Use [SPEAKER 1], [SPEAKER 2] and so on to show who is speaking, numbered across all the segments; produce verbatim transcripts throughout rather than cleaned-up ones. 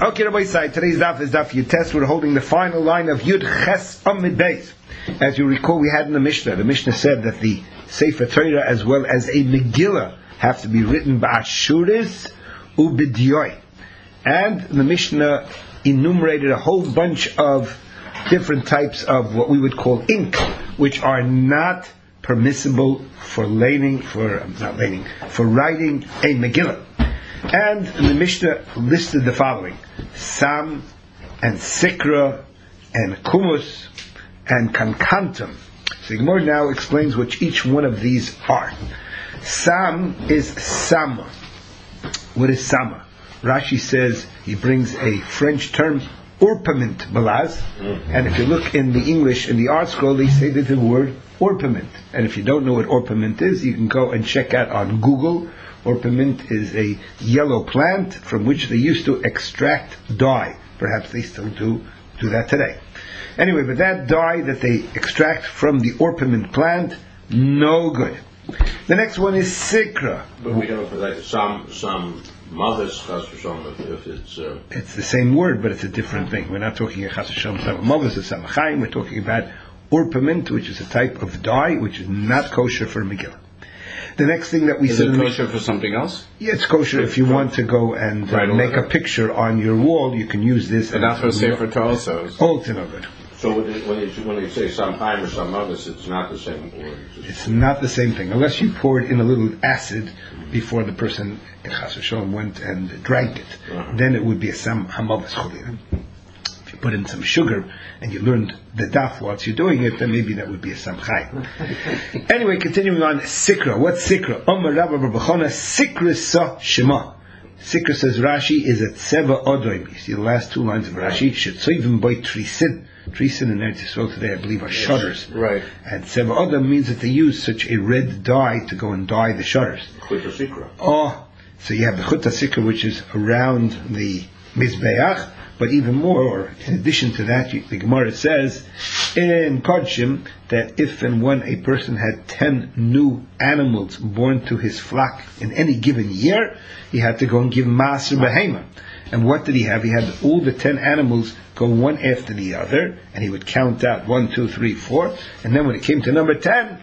[SPEAKER 1] Okay, Rabbi Side, today's daf is daf Yutes. We're holding the final line of Yud Ches Amid Beis. As you recall, we had in the Mishnah, the Mishnah said that the Sefer Torah as well as a Megillah have to be written ba'ashuris u'b'diyoi. And the Mishnah enumerated a whole bunch of different types of what we would call ink, which are not permissible for laning, for not laning, for writing a Megillah. And the Mishnah listed the following: Sam and Sikra and Kumus and Kankantum. So the Gemara now explains what each one of these are. Sam is Sama. What is Sama? Rashi says, he brings a French term, orpiment balaz, and if you look in the English, in the art scroll, they say that the word orpiment. And if you don't know what orpiment is, you can go and check out on Google. Orpiment is a yellow plant from which they used to extract dye. Perhaps they still do do that today. Anyway, but that dye that they extract from the orpiment plant, no good. The next one is Sikra.
[SPEAKER 2] But we don't like some some mothers chas v'shalom if it's uh...
[SPEAKER 1] it's the same word, but it's a different thing. We're not talking about chas v'shalom some mothers or some chaim. We're talking about orpiment, which is a type of dye which is not kosher for Megillah. The next thing that we
[SPEAKER 3] is
[SPEAKER 1] said...
[SPEAKER 3] Is it kosher for something else?
[SPEAKER 1] Yeah, it's kosher if you want to go and uh, make a picture on your wall, you can use this.
[SPEAKER 3] And that's for Sefer Torah also.
[SPEAKER 1] All to no good.
[SPEAKER 2] So when they, when they, when they say some time or some others, it's not the same word.
[SPEAKER 1] It's, it's not the same thing. Unless you poured in a little acid before the person, Chas v'sholom, went and drank it. Uh-huh. Then it would be a sam hamavas cholin. If you put in some sugar and you learned the daf whilst you're doing it, then maybe that would be a samchai. Anyway, continuing on, Sikra. What's Sikra? Omer Rabba Bar Bechona, Sikra sa Shema. Sikra, says Rashi, is at Seva Odoim. You see the last two lines of Rashi. Shetzoivim boy Trisin. Trisin in Eretz Yisrael today, I believe, are yes. shutters.
[SPEAKER 3] Right.
[SPEAKER 1] And Seva Odoim means that they use such a red dye to go and dye the shutters.
[SPEAKER 2] Chuta Sikra.
[SPEAKER 1] Oh, so you have the Chuta Sikra, which is around the Mizbeach. But even more, or in addition to that, the Gemara says in Kodshim that if and when a person had ten new animals born to his flock in any given year, he had to go and give Maser Behema. And what did he have? He had all the ten animals go one after the other, and he would count out one, two, three, four, and then when it came to number ten,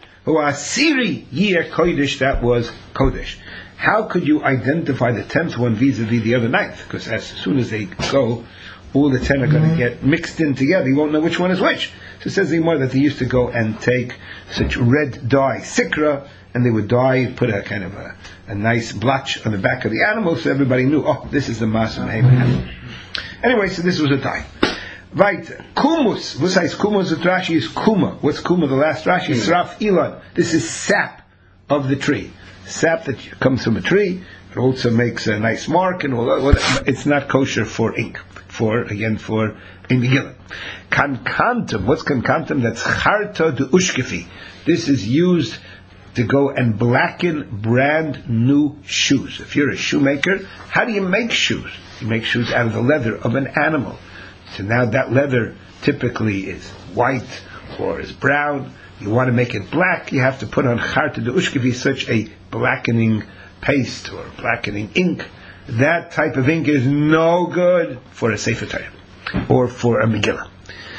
[SPEAKER 1] Asiri year Kodesh, that was Kodesh. How could you identify the tenth one vis-a-vis the other ninth? Because as soon as they go, all the ten are going to get mixed in together. You won't know which one is which. So it says the Gemara that they used to go and take such red dye, Sikra, and they would dye, put a kind of a, a nice blotch on the back of the animal so everybody knew, oh, this is the Maser Behema. Anyway, so this was a dye. Right, Kumus. What size Kumus? The Rashi is Kuma. What's Kuma? The last Rashi is Sraf Ilan. This is sap of the tree. Sap that comes from a tree. It also makes a nice mark and all that. It's not kosher for ink. For, again, for a Megillah. Kankantum. What's kankantum? That's charta de ushkefi. This is used to go and blacken brand new shoes. If you're a shoemaker, how do you make shoes? You make shoes out of the leather of an animal. So now that leather typically is white or is brown. You want to make it black, you have to put on charta de ushkefi, such a blackening paste or blackening ink. That type of ink is no good for a Sefer Torah or for a Megillah.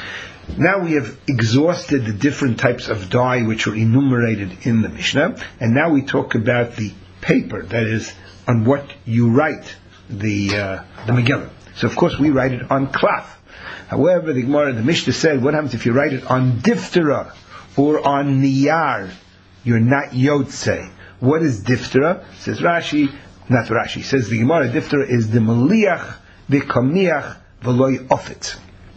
[SPEAKER 1] Now we have exhausted the different types of dye which are enumerated in the Mishnah, and now we talk about the paper, that is, on what you write the uh, the Megillah. So of course we write it on cloth. However, the Gemara, the Mishnah said, what happens if you write it on diphthera or on niyar? You're not yotzei. What is diphthera? Says Rashi. Not Rashi. Says the Gemara, diphthera is the maliach, the kamiach, v'loy ofit.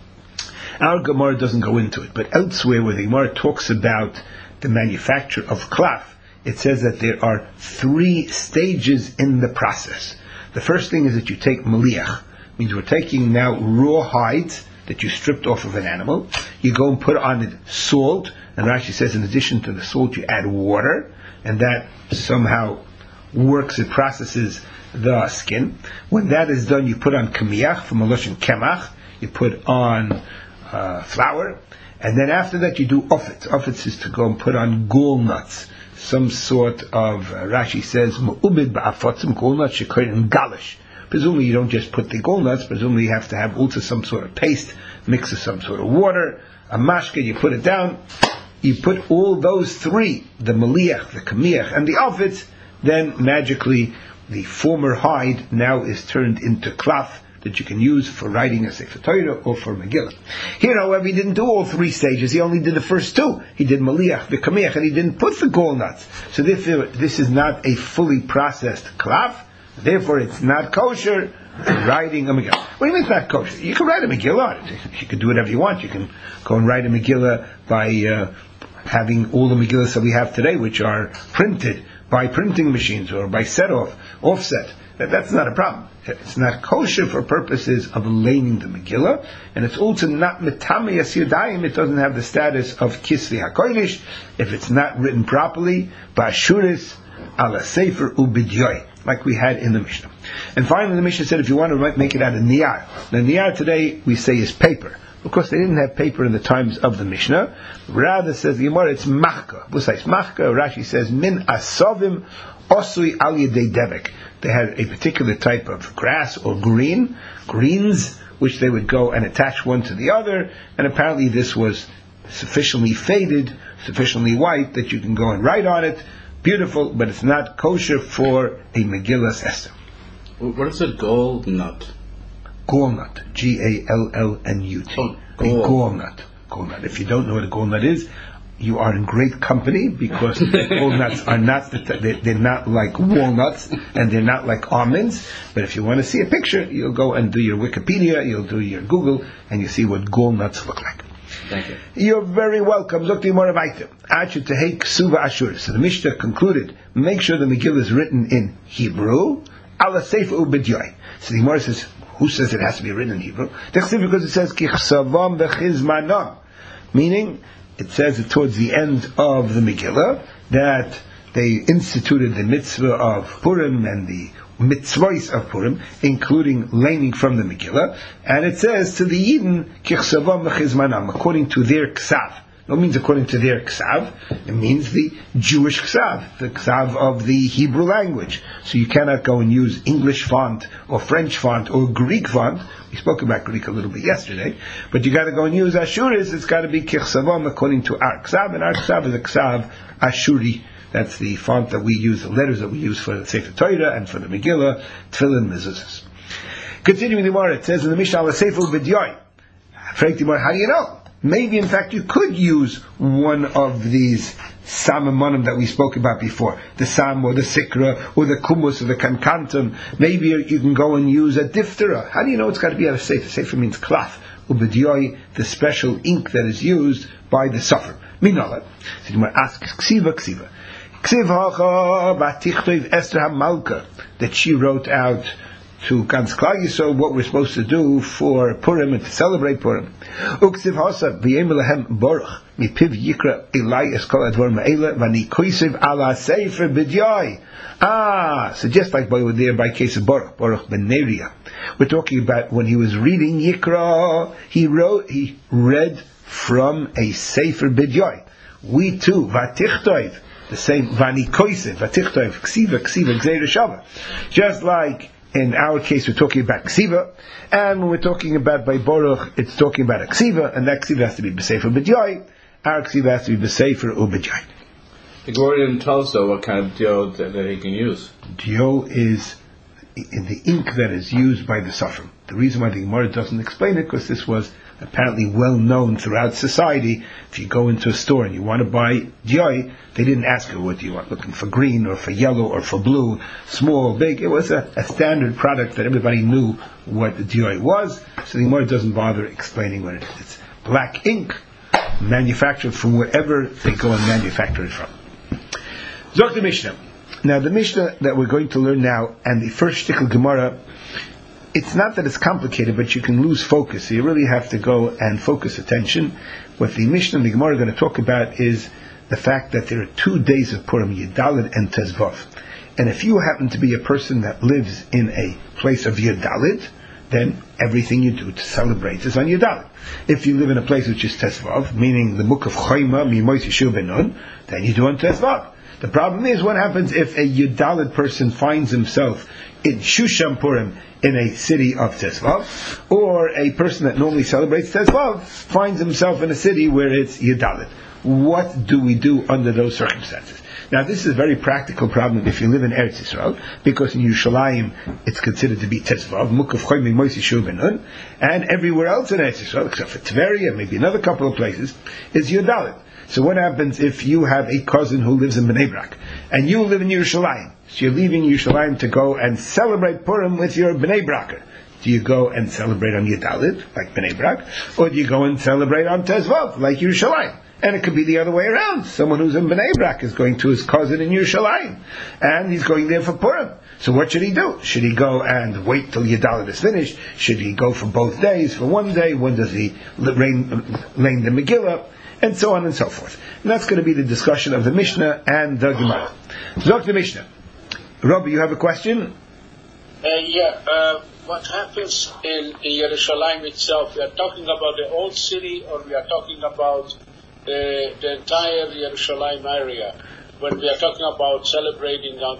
[SPEAKER 1] Our Gemara doesn't go into it, but elsewhere where the Gemara talks about the manufacture of cloth, it says that there are three stages in the process. The first thing is that you take maliach, means we're taking now raw hides that you stripped off of an animal. You go and put on it salt, and Rashi says in addition to the salt you add water, and that somehow works, it processes the skin. When that is done, you put on kamiach from a lashon kemach, you put on uh, flour, and then after that you do ofitz. Ofitz is to go and put on gall nuts, some sort of, uh, Rashi says, mu'ubid ba'afotzim, gall nuts, shekoyin galish. Presumably you don't just put the gold nuts, presumably you have to have also some sort of paste, mix with some sort of water, a mashka, you put it down, you put all those three, the maliach, the kamiach, and the alfitz, then magically the former hide now is turned into cloth that you can use for writing a Sefer Torah or for Megillah. Here, however, he didn't do all three stages. He only did the first two. He did maliach, the kamiach, and he didn't put the gall nuts. So therefore, this is not a fully processed cloth. Therefore, it's not kosher writing a Megillah. What do you mean it's not kosher? You can write a Megillah on it. You can do whatever you want. You can go and write a Megillah by uh, having all the Megillahs that we have today, which are printed by printing machines or by set-off, offset. That's not a problem. It's not kosher for purposes of laning the Megillah, and it's also not metame yasiyadayim. It doesn't have the status of kisli hakodesh if it's not written properly. Ba'ashuris ala sefer ubidyoy, like we had in the Mishnah. And finally, the Mishnah said if you want to make it out of niyar. Now, niyar today we say is paper. Of course, they didn't have paper in the times of the Mishnah. Rather, says the Gemara, it's machka. Besides machka, Rashi says min asovim osui al yedei devek. They had a particular type of grass or green, greens, which they would go and attach one to the other, and apparently this was sufficiently faded, sufficiently white, that you can go and write on it. Beautiful, but it's not kosher for a Megillah Esther.
[SPEAKER 3] What is a gold nut?
[SPEAKER 1] Gall nut, G A L L N U T.
[SPEAKER 3] Oh,
[SPEAKER 1] a gall nut. Gall nut. If you don't know what a gall nut is, you are in great company, because gall nuts are not, they're, they're not like walnuts, and they're not like almonds. But if you want to see a picture, you'll go and do your Wikipedia, you'll do your Google, and you see what gall nuts look like.
[SPEAKER 3] Thank you.
[SPEAKER 1] You're very welcome. Zok Gemara weiter. Asher tehei ksuva ashur. So the Mishnah concluded, make sure the Megillah is written in Hebrew, ala sefer ubidyoy. So the Gemara says, who says it has to be written in Hebrew? Because it says kichsavam v'chizmanam, meaning it says it towards the end of the Megillah that they instituted the mitzvah of Purim and the mitzvahs of Purim, including laning from the Megillah, and it says to the Yidden kichsavam v'chizmanam, according to their ksav. No, it means according to their ksav. It means the Jewish ksav, the ksav of the Hebrew language. So you cannot go and use English font or French font or Greek font. We spoke about Greek a little bit yesterday, but you got to go and use Ashuris. It's got to be kichsavam according to our ksav, and our ksav is a ksav Ashuri. That's the font that we use, the letters that we use for the Sefer Torah and for the Megillah, Tefillin, Mezuzahs. Continuing the Gemara, it says in the Mishnah, "Ala Sefer B'Dyoy." How do you know? Maybe, in fact, you could use one of these samamonim that we spoke about before, the sam or the sikra or the kumus or the kankantum. Maybe you can go and use a diphthera. How do you know it's got to be out of sefer? Sefer means cloth. Ubediyoi, the special ink that is used by the suffer. Minala. So you might ask, ksiva, ksiva. Ksiv hacha batichtov Esther HaMalka, that she wrote out to Gans Klal Yisrael what we're supposed to do for Purim and to celebrate Purim. Uksiv hasa v'yem lehem baruch mipiv yikra elai es kol advar ma'ela v'ani koisiv ala sefer b'dyai. Ah, so just like by there by case of Baruch, Baruch ben Neriah, we're talking about when he was reading Yikra, he wrote, he read from a sefer b'dyai. We too, v'atichtov, the same v'ani koisiv, v'atichtov, ksiva, ksiva, gzeir shava. Just like in our case, we're talking about ksiva, and when we're talking about by Baruch, it's talking about a ksiva, and that ksiva has to be b'sefer b'dyai. Our ksiva has to be b'sefer u'b'dyai.
[SPEAKER 3] The Gemara didn't tell us though what kind of dio that, that he can use.
[SPEAKER 1] Dio is in the ink that is used by the Safrim. The reason why the Gemara doesn't explain it, because this was apparently well known throughout society. If you go into a store and you want to buy Dioi, they didn't ask you what do you want, looking for green or for yellow or for blue, small, big. It was a, a standard product that everybody knew what the Dioi was, so the Gemara doesn't bother explaining what it is. It's black ink, manufactured from wherever they go and manufacture it from. Zok the Mishnah. Now the Mishnah that we're going to learn now, and the first shtickle Gemara, it's not that it's complicated, but you can lose focus. So you really have to go and focus attention. What the Mishnah and the Gemara are going to talk about is the fact that there are two days of Purim, Yudalid and Tezvav. And if you happen to be a person that lives in a place of Yudalid, then everything you do to celebrate is on Yudalid. If you live in a place which is Tezvav, meaning the book of Chayma, Mimois Yeshua Ben Nun, then you do on Tezvav. The problem is, what happens if a Yudalit person finds himself in Shusham Purim, in a city of Tezvav, or a person that normally celebrates Tezvav finds himself in a city where it's Yudalit? What do we do under those circumstances? Now, this is a very practical problem if you live in Eretz Yisrael, because in Yerushalayim it's considered to be Tezvav, Mukaf Choymi Moisi Shul Benun, and everywhere else in Eretz Yisrael, except for Tveria and maybe another couple of places, is Yudalit. So what happens if you have a cousin who lives in Bnei Brak, and you live in Yerushalayim? So you're leaving Yerushalayim to go and celebrate Purim with your Bnei Braker. Do you go and celebrate on Yudalit, like Bnei Brak, or do you go and celebrate on Tezvav, like Yerushalayim? And it could be the other way around. Someone who's in Bnei Brak is going to his cousin in Yerushalayim, and he's going there for Purim. So what should he do? Should he go and wait till Yudalit is finished? Should he go for both days, for one day? When does he lane the Megillah? And so on and so forth. And that's going to be the discussion of the Mishnah and the Gemara. Zok the Mishnah. Robby, you have a question?
[SPEAKER 4] Uh, yeah. Uh, what happens in, in Yerushalayim itself? We are talking about the old city, or we are talking about the, the entire Yerushalayim area? When we are talking about celebrating on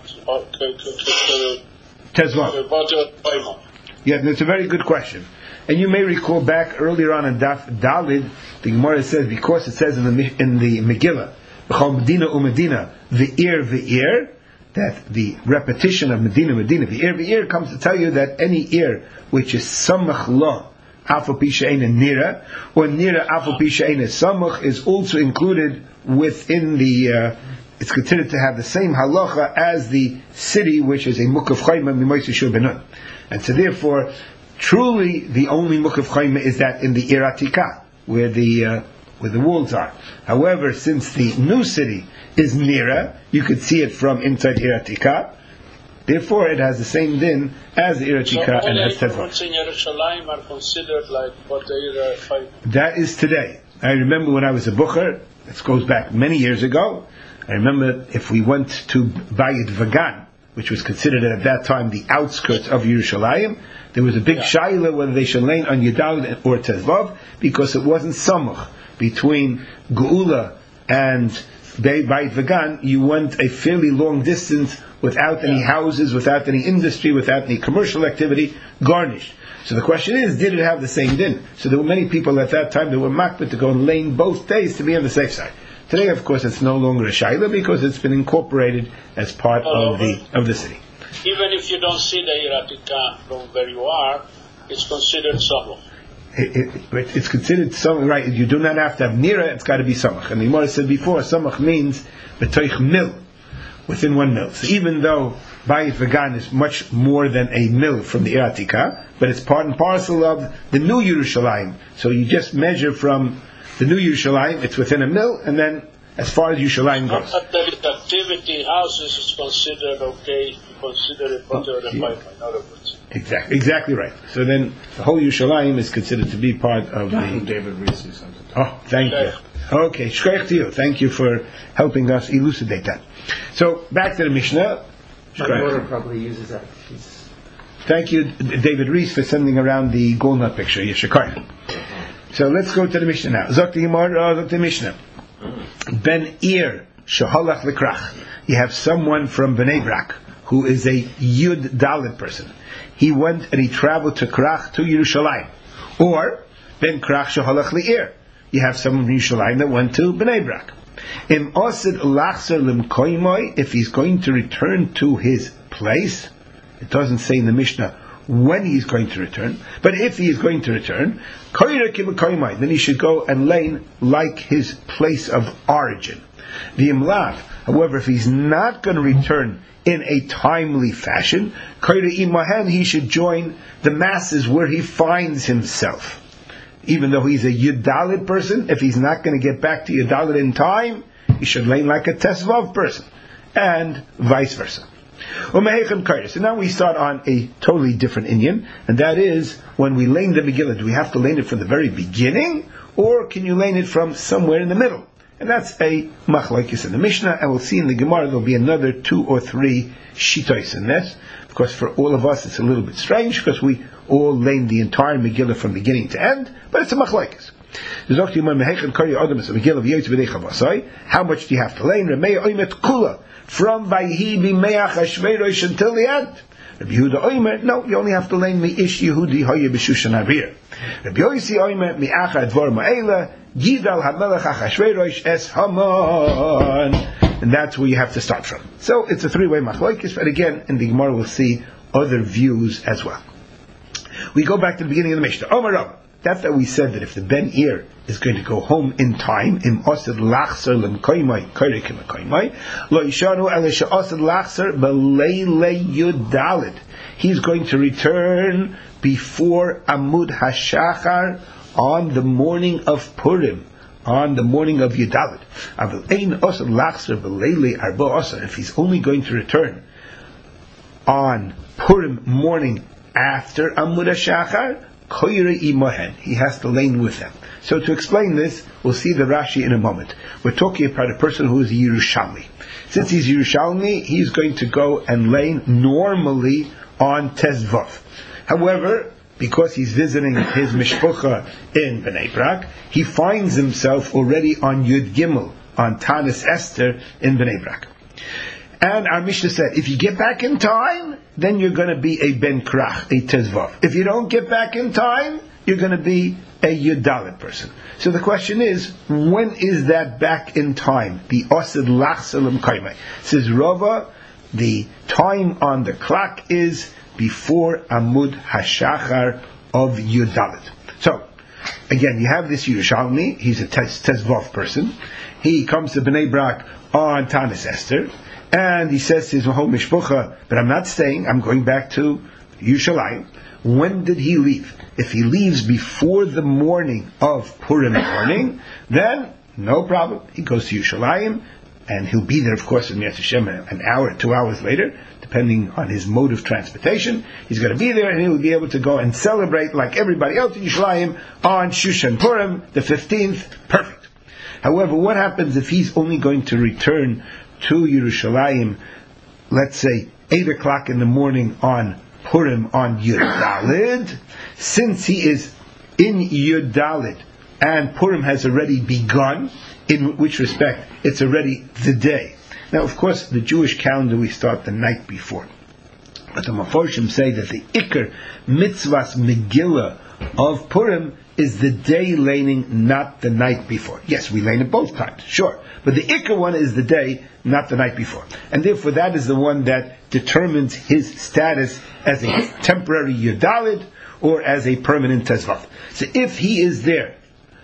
[SPEAKER 1] Tezvav. Yeah, that's a very good question. And you may recall back earlier on in Daf Dalid, the Gemara says, because it says in the in the Megillah, B'chol Medina u'Medina, V'ir V'ir, that the repetition of Medina Medina V'ir V'ir comes to tell you that any ear which is Samach Lo, Afal Pi She'eina Nira, or Nira Afal Pi She'eina Samach, is also included within the, uh, it's considered to have the same halacha as the city which is a Mukaf Chayma Mimoysi Shur Benun. And so therefore, truly, the only Mukaf Chayma is that in the Ir Atikah, where the uh, where the walls are. However, since the new city is Nira, you could see it from inside Ir Atikah. Therefore, it has the same din as the Ir Atikah
[SPEAKER 4] so
[SPEAKER 1] and as Tezvav.
[SPEAKER 4] So in Yerushalayim are considered like what the Ir Chayma?
[SPEAKER 1] That is today. I remember when I was a Bucher, this goes back many years ago, I remember if we went to Bayit Vagan, which was considered at that time the outskirts of Yerushalayim, there was a big yeah. shaila whether they should lane on Yudalit or Tezvav, because it wasn't samach between Geula and Bayit Vagan. You went a fairly long distance without any yeah. houses, without any industry, without any commercial activity, garnished. So the question is, did it have the same din? So there were many people at that time that were makbid to go and lane both days to be on the safe side. Today, of course, it's no longer a shaila because it's been incorporated as part oh, of the of the city.
[SPEAKER 4] Even if you don't see the Ir Atikah from where you are, it's considered samach.
[SPEAKER 1] It, it, it's considered samach, right? You do not have to have nira; it's got to be samach. And the Gemara said before, samach means betoich mil, within one mil. So even though Bayit Vagan is much more than a mil from the Ir Atikah, but it's part and parcel of the new Yerushalayim. So you just measure from the new Yerushalayim; it's within a mil, and then as far as Yerushalayim goes.
[SPEAKER 4] But there is activity, houses is considered okay. Consider it part of the pipeline, in other words.
[SPEAKER 1] Exactly, exactly right. So then the whole Yerushalayim is considered to be part of the.
[SPEAKER 3] David Reese something.
[SPEAKER 1] Oh, thank you. Okay, shkoyach to you. Thank you for helping us elucidate that. So back to the Mishnah.
[SPEAKER 5] My daughter probably uses that. She's
[SPEAKER 1] Thank you, David Reese, for sending around the Golnut picture. Yeshakar. So let's go to the Mishnah now. Zok the Gemara, Zok the Mishnah. Ben Ir Shahalach Lekrach. You have someone from Bnei Brak who is a Yud Dalit person. He went and he traveled to Krach, to Yerushalayim. Or, Ben Krach Shahalach Le'ir. You have someone from Yerushalayim that went to Bnei Brak. Im Osid Lachzer Lim Koimoy, if he's going to return to his place, it doesn't say in the Mishnah when he's going to return, but if he is going to return, then he should go and lane like his place of origin. The Imlav, however, if he's not going to return in a timely fashion, he should join the masses where he finds himself. Even though he's a Yudalit person, if he's not going to get back to Yudalit in time, he should lane like a Tesvav person, and vice versa. So now we start on a totally different inyan, and that is when we lane the Megillah. Do we have to lane it from the very beginning, or can you lane it from somewhere in the middle? And that's a machlokes in the Mishnah, and we'll see in the Gemara there'll be another two or three shitos in this. Of course, for all of us it's a little bit strange because we all lane the entire Megillah from beginning to end, but it's a machlokes. How much do you have to lane? from Vayhi b'meach Hashverosh until the end. Rabbi Yehuda Omer, no, you only have to lane me ish Yehudi hoye b'Shushan Arir. Rabbi Yossi Omer, mi'acha advar ma'ela, Gidal hamelech Hashverosh es Haman. And that's where you have to start from. So it's a three-way machlokes, but again, in the Gemara we'll see other views as well. We go back to the beginning of the Mishnah. Omer Rav, that that we said that if the Ben Ir is going to go home in time, im osed lachser lem koimai, koirikim koimai, lo yishanu elisha osed lachser beleile yudalit. He's going to return before Amud Hashachar on the morning of Purim, on the morning of Yudalit. Aval ein osed lachser beleile arba osed. If he's only going to return on Purim morning after Amud Hashachar, koire imahen, he has to lane with them. So to explain this, we'll see the Rashi in a moment. We're talking about a person who is a Yerushalmi. Since he's Yerushalmi, he's going to go and lane normally on Tezvav. However, because he's visiting his mishpucha in Bnei Brak, he finds himself already on Yud Gimel, on Tanis Esther in Bnei Brak. And our Mishnah said, if you get back in time, then you're going to be a Ben Krach, a Tezvav. If you don't get back in time, you're going to be a Yudalit person. So the question is, when is that back in time? The Osed Lachsalim Kaimai. Says Rava, the time on the clock is before Amud Hashachar of Yudalit. So, again, you have this Yerushalmi, he's a Tezvav person. He comes to Bnei Brak on Tanis Esther, and he says to his whole mishpucha, but I'm not staying, I'm going back to Yerushalayim. When did he leave? If he leaves before the morning of Purim morning, then no problem. He goes to Yerushalayim, and he'll be there, of course, in Mitzvah Hashem an hour, two hours later, depending on his mode of transportation. He's going to be there, and he'll be able to go and celebrate like everybody else in Yerushalayim on Shushan Purim, the fifteenth. Perfect. However, what happens if he's only going to return to Yerushalayim, let's say eight o'clock in the morning on Purim on Yud Dalid? Since he is in Yud Dalid and Purim has already begun, in which respect it's already the day. Now, of course, the Jewish calendar we start the night before, but the Mefarshim say that the Iker Mitzvahs Megillah of Purim is the day laning, not the night before. Yes, we lane it both times, sure. But the Iker one is the day, not the night before. And therefore that is the one that determines his status as a temporary Yudalid or as a permanent Tezvav. So if he is there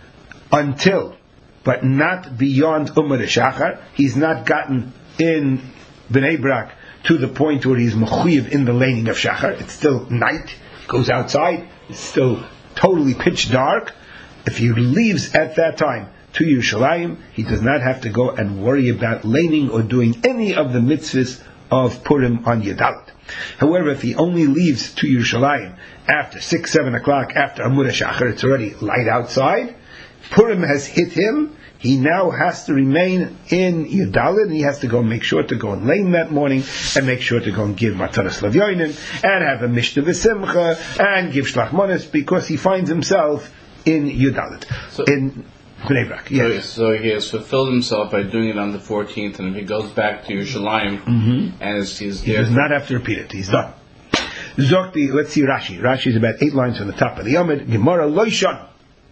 [SPEAKER 1] until, but not beyond Umar Shachar, he's not gotten in Bnei Brak to the point where he's mechuyev in the laning of Shachar. It's still night, goes outside, it's still totally pitch dark. If he leaves at that time to Yerushalayim, he does not have to go and worry about laning or doing any of the mitzvahs of Purim on Yudalit. However, if he only leaves to Yerushalayim after six, seven o'clock, after Amud HaShachar, it's already light outside, Purim has hit him, he now has to remain in Yudalit, and he has to go make sure to go and lane that morning, and make sure to go and give Mataras Lavyoinin, and have a Mishnah V'Simcha, and give Shlach Monos, because he finds himself in Yudalit. So, in Bnei Brak, yes.
[SPEAKER 3] So, so he has fulfilled himself by doing it on the fourteenth, and if he goes back to Yerushalayim, mm-hmm. and he's, he's
[SPEAKER 1] he does not have to repeat it. He's done. Zokti, let's see Rashi. Rashi is about eight lines from the top of the Yomid. Gemara Loishan.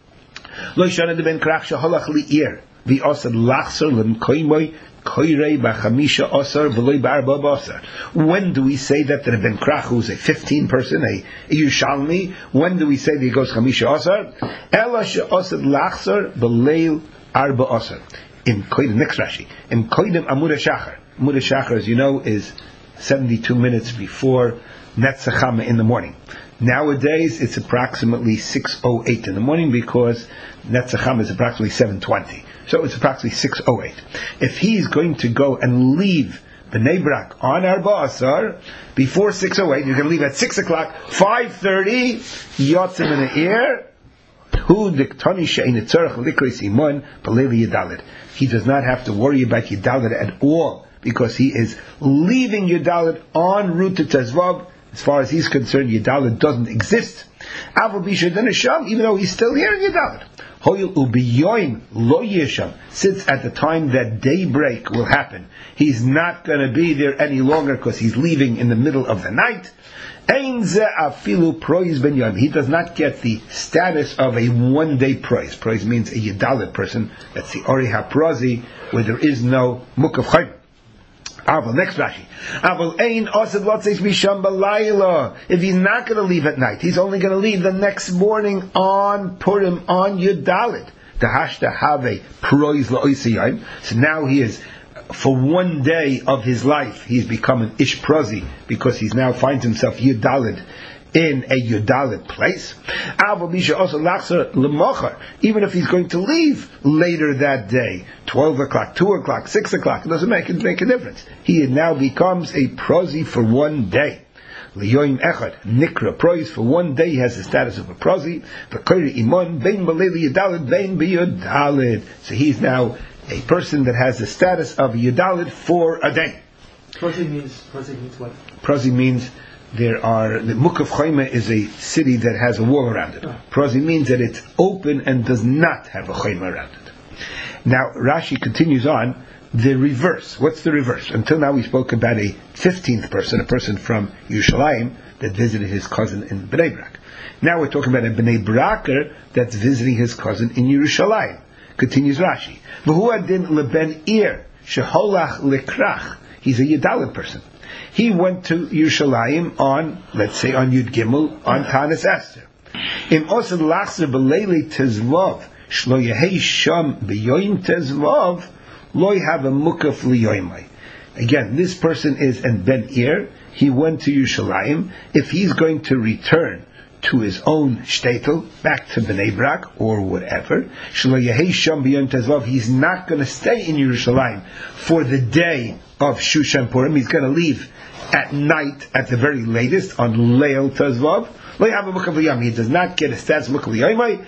[SPEAKER 1] Loishan and the Ben Krach Shahalach Li'ir. The Osad Lachser Lim Koimoy Koirei Bachamisha Osar V'loi Barba Basar. When do we say that the Ben Krach, who's a fifteen person, a, a Yushalmi, when do we say that he goes Chamisha Osar? Ela Osad Lachser V'leil Arba Osar. In Koidim, next Rashi. In Koidim Amud HaShachar. Amud HaShachar, as you know, is seventy-two minutes before Netzachama in the morning. Nowadays, it's approximately six oh eight in the morning because Netzachama is approximately seven twenty. So it's approximately six oh eight. If he's going to go and leave Bnei Brak on Arba Asar before six oh eight, you're going to leave at six o'clock, five thirty, Yotzim in the air, Hu diktani she'in tzarech likri simon paleli Yudalit. He does not have to worry about Yudalit at all because he is leaving Yudalit en route to Tezvav. As far as he's concerned, Yudalit doesn't exist. Aval Bisha Denisham, even though he's still here in Yudalit. Hoyel Ubiyoim Lo Yesham, since at the time that daybreak will happen, he's not going to be there any longer because he's leaving in the middle of the night. Ein ze afilu proiz ben yom. He does not get the status of a one-day proiz. Proiz means a Yudalit person. That's the Ori HaProzi, where there is no Mukaf Chayim. Aval, next Rashi. Aval ein osed lotzeis misham balayla. If he's not going to leave at night, he's only going to leave the next morning on Purim, on Yudalit. The hashta have proiz la'oisiyim. So now he is, for one day of his life, he's become an ish prozi, because he now finds himself Yudalit in a Yudalit place. Even if he's going to leave later that day, twelve o'clock, two o'clock, six o'clock, it doesn't make, it make a difference. He now becomes a prozi for one day. Liyoim echad, nikra prois, for one day he has the status of a prozi. So he's now a person that has the status of a Yudalit for a day.
[SPEAKER 5] Prozi means, prozi means what?
[SPEAKER 1] Prozi means there are, the Mukaf Chayma is a city that has a wall around it. Prozi means that it's open and does not have a Chayma around it. Now Rashi continues on the reverse. What's the reverse? Until now we spoke about a fifteenth person, a person from Yerushalayim that visited his cousin in Bnei Brak. Now we're talking about a Bnei Braker that's visiting his cousin in Yerushalayim. Continues Rashi. V'hu adin leben ir sheholach lekrach. He's a Yudalit person. He went to Yerushalayim on, let's say, on Yud Gimel, on Tanis Esther. Im osad lachzer b'leili tezvav, shlo yehei sham b'yoyim tezvav, lo have a mukaf liyoymai. Again, this person is en ben ir. He went to Yerushalayim. If he's going to return to his own shtetl, back to Bnei Brak or whatever, shlo yehei sham b'yoyim tezvav, he's not going to stay in Yerushalayim for the day of Shushan Purim. He's going to leave at night, at the very latest, on Leil Tezvav. He does not get a status Mukaf Liyomai.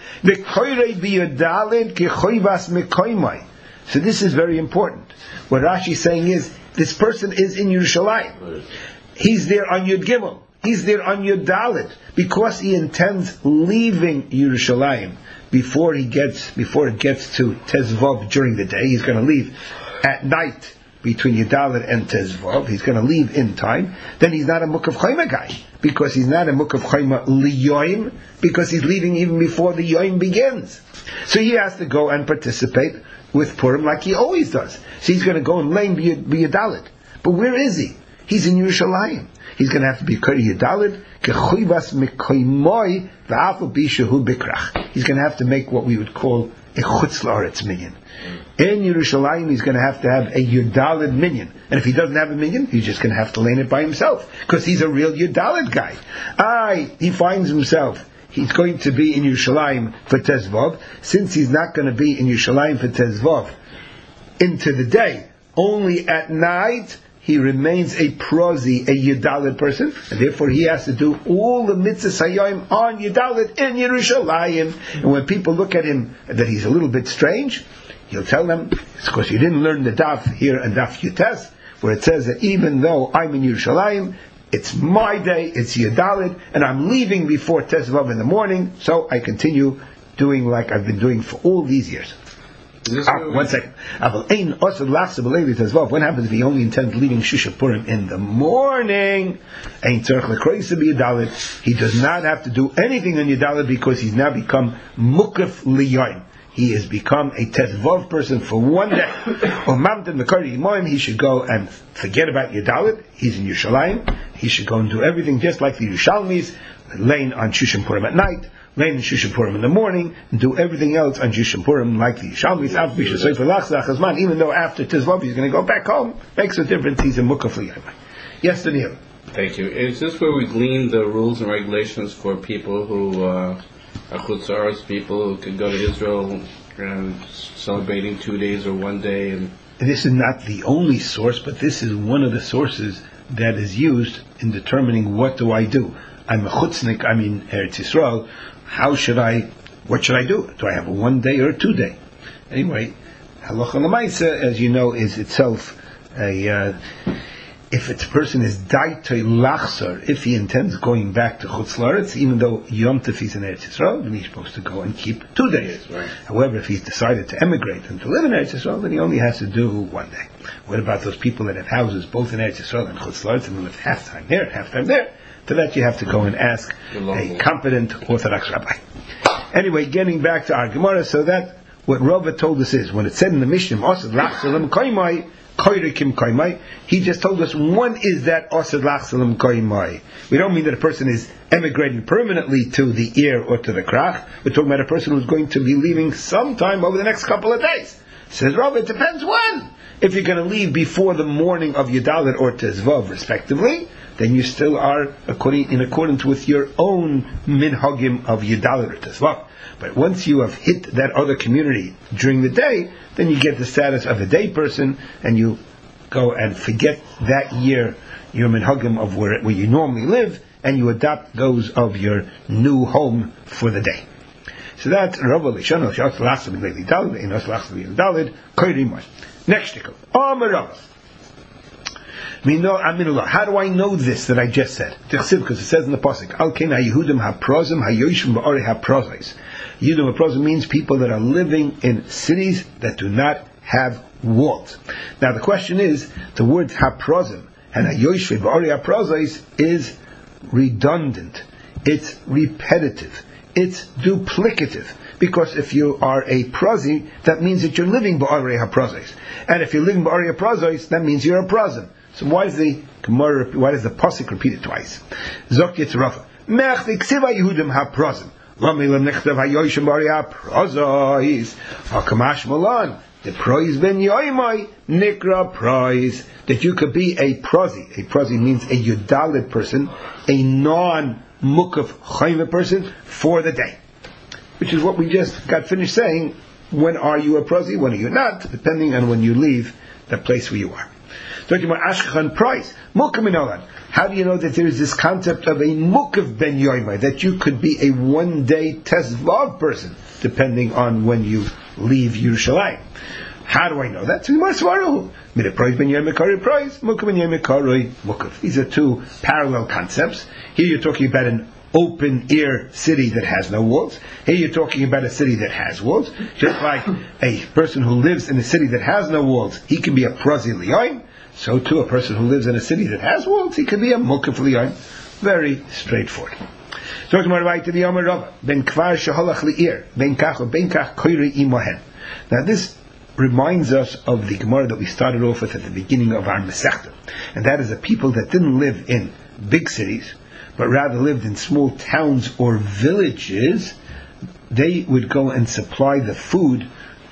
[SPEAKER 1] So this is very important. What Rashi is saying is, this person is in Yerushalayim. He's there on Yud Gimel. He's there on Yud Dalet, because he intends leaving Yerushalayim before he gets, before it gets to Tezvav during the day. He's going to leave at night between Yudalit and Tezvav. He's going to leave in time. Then he's not a Mukaf Chayma guy, because he's not a Mukaf Chayma Liyoim, because he's leaving even before the Yoim begins. So he has to go and participate with Purim like he always does. So he's going to go and lay Yudalit. But where is he? He's in Yerushalayim. He's going to have to be Kari Yudalit, Kechuyvas Mekoimoi, V'afal Bishahu Bikrach. He's going to have to make what we would call a Chutz La'aretz minyan. In Yerushalayim, he's going to have to have a Yudalit minyan. And if he doesn't have a minyan, he's just going to have to lay it by himself, because he's a real Yudalit guy. Aye, he finds himself, he's going to be in Yerushalayim for Tezvav. Since he's not going to be in Yerushalayim for Tezvav into the day, only at night, he remains a prozi, a Yudalit person, and therefore he has to do all the mitzvahs hayom on Yudalit in Yerushalayim. And when people look at him that he's a little bit strange, he'll tell them, it's because you didn't learn the daf here and daf Yutes, where it says that even though I'm in Yerushalayim, it's my day, it's Yudalit, and I'm leaving before Tezvav in the morning, so I continue doing like I've been doing for all these years. Ah, one second. When happens if he only intends leaving Shushan Purim in the morning? He does not have to do anything on Yudalit, because he's now become Mukaf Liyoim. He has become a Tezvav person for one day. He should go and forget about Yudalit. He's in Yerushalayim. He should go and do everything just like the Yerushalmis, laying on Shushan Purim at night, laying in Shushan Purim in the morning, and do everything else on Shushan Purim like the Yerushalmis. Even though after Tezvav he's going to go back home, makes a difference. He's a Mukaf Liyom. Yes, Daniel.
[SPEAKER 3] Thank you. Is this where we glean the rules and regulations for people who uh, are Chutzaros, people who could go to Israel and celebrating two days or one day? And
[SPEAKER 1] this is not the only source, but this is one of the sources that is used in determining what do I do. I'm a chutznik, I'm in Eretz Yisrael. How should I, what should I do? Do I have a one day or a two day? Anyway, Halacha L'Maisa, as you know, is itself a, uh, if it's a person is daitoi lachsar, if he intends going back to Chutz La'aretz, even though Yom Tov is in Eretz Yisrael, then he's supposed to go and keep two days.
[SPEAKER 3] Yes, right.
[SPEAKER 1] However, if he's decided to emigrate and to live in Eretz Yisrael, then he only has to do one day. What about those people that have houses both in Eretz Yisrael and Chutz La'aretz and live half time here, half time there? To that you have to go and ask a competent Orthodox rabbi. Anyway, getting back to our Gemara, so that what Rava told us is, when it said in the Mishnah, Osad Lachsalim Koimai, Koirikim Koimai, he just told us one is that Osad Lachsalim Koimai. We don't mean that a person is emigrating permanently to the ear or to the krach. We're talking about a person who's going to be leaving sometime over the next couple of days. Says Rava, it depends when. If you're going to leave before the morning of Yudalit or Tezvav, respectively, then you still are according, in accordance with your own minhagim of Yudalit or Tezvav. But once you have hit that other community during the day, then you get the status of a day person, and you go and forget that year your minhagim of where, where you normally live, and you adopt those of your new home for the day. So that's Rava Lishon Shach Lachsa B'Leili Dalid Einos Lachsa B'Leili Dalid Koyrimon. Next tickle. Amar Rava. How do I know this that I just said? Because it says in the pasuk, Al Ken HaYehudim HaProzim HaYoshim Ba'orei HaProzis. Yehudim HaProzim means people that are living in cities that do not have walls. Now the question is, the word HaProzim and HaYoshim Ba'orei HaProzis is redundant. It's repetitive. It's duplicative. Because if you are a prozi, that means that you're living Ba'orei HaProzis. And if you're living Ba'orei HaProzis, that means you're a prozim. So why is the Gemara, why does the pasuk repeat it twice? Zok Yitzrafa. Mech v'ksiva Yehudim HaProzim. Lamilam nechtav HaYoshim Ba'orei HaProzis. HaKamash Malan. The proiz ben yoimai nikra proiz. That you could be a prozi. A prozi means a yudalit person, a non-mukaf chayme person for the day. Which is what we just got finished saying. When are you a prozi? When are you not? Depending on when you leave the place where you are. Talking about ashkachan price. Mukav. How do you know that there is this concept of a mukav ben yoimai, that you could be a one-day tezvav person, depending on when you leave Yerushalayim? How do I know that? These are two parallel concepts. Here you're talking about an open-air city that has no walls. Here you're talking about a city that has walls. Just like a person who lives in a city that has no walls, he can be a prazi liyoin. So too, a person who lives in a city that has walls, he can be a mukaf liyoin. Very straightforward. So to my to the Amar Rava, ben kvar sheholach liir, ben kach or ben kach koiri imohen. Now this reminds us of the Gemara that we started off with at the beginning of our Masechta, and that is the people that didn't live in big cities, but rather lived in small towns or villages. They would go and supply the food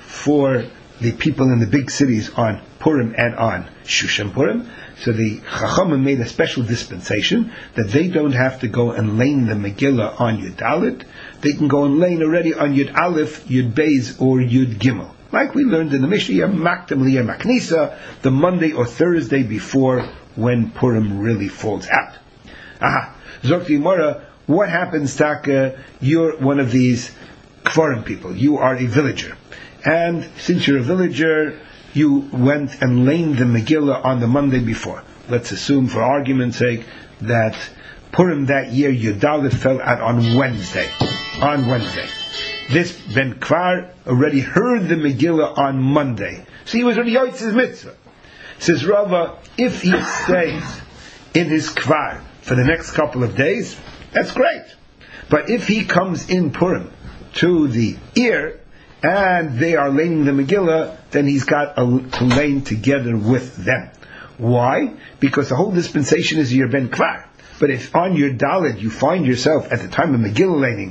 [SPEAKER 1] for the people in the big cities on Purim and on Shushan Purim. So the Chachamim made a special dispensation that they don't have to go and lane the Megillah on Yud Aleph. They can go and lane already on Yud Aleph, Yud Beis, or Yud Gimel. Like we learned in the Mishnah, Maktam Liya Maknisa, the Monday or Thursday before when Purim really falls out. Aha. Zokti Mora, what happens, Taka? You're one of these Kfarim people. You are a villager. And since you're a villager, you went and laned the Megillah on the Monday before. Let's assume, for argument's sake, that Purim that year, Yudalit fell out on Wednesday. On Wednesday. This Ben Kvar already heard the Megillah on Monday. So he was already Yotz's mitzvah. Says Rava, if he stays in his Kvar for the next couple of days, that's great. But if he comes in Purim to the ear, and they are laning the Megillah, then he's got to lane together with them. Why? Because the whole dispensation is your Ben Kvar. But if on your Daled you find yourself at the time of Megillah laning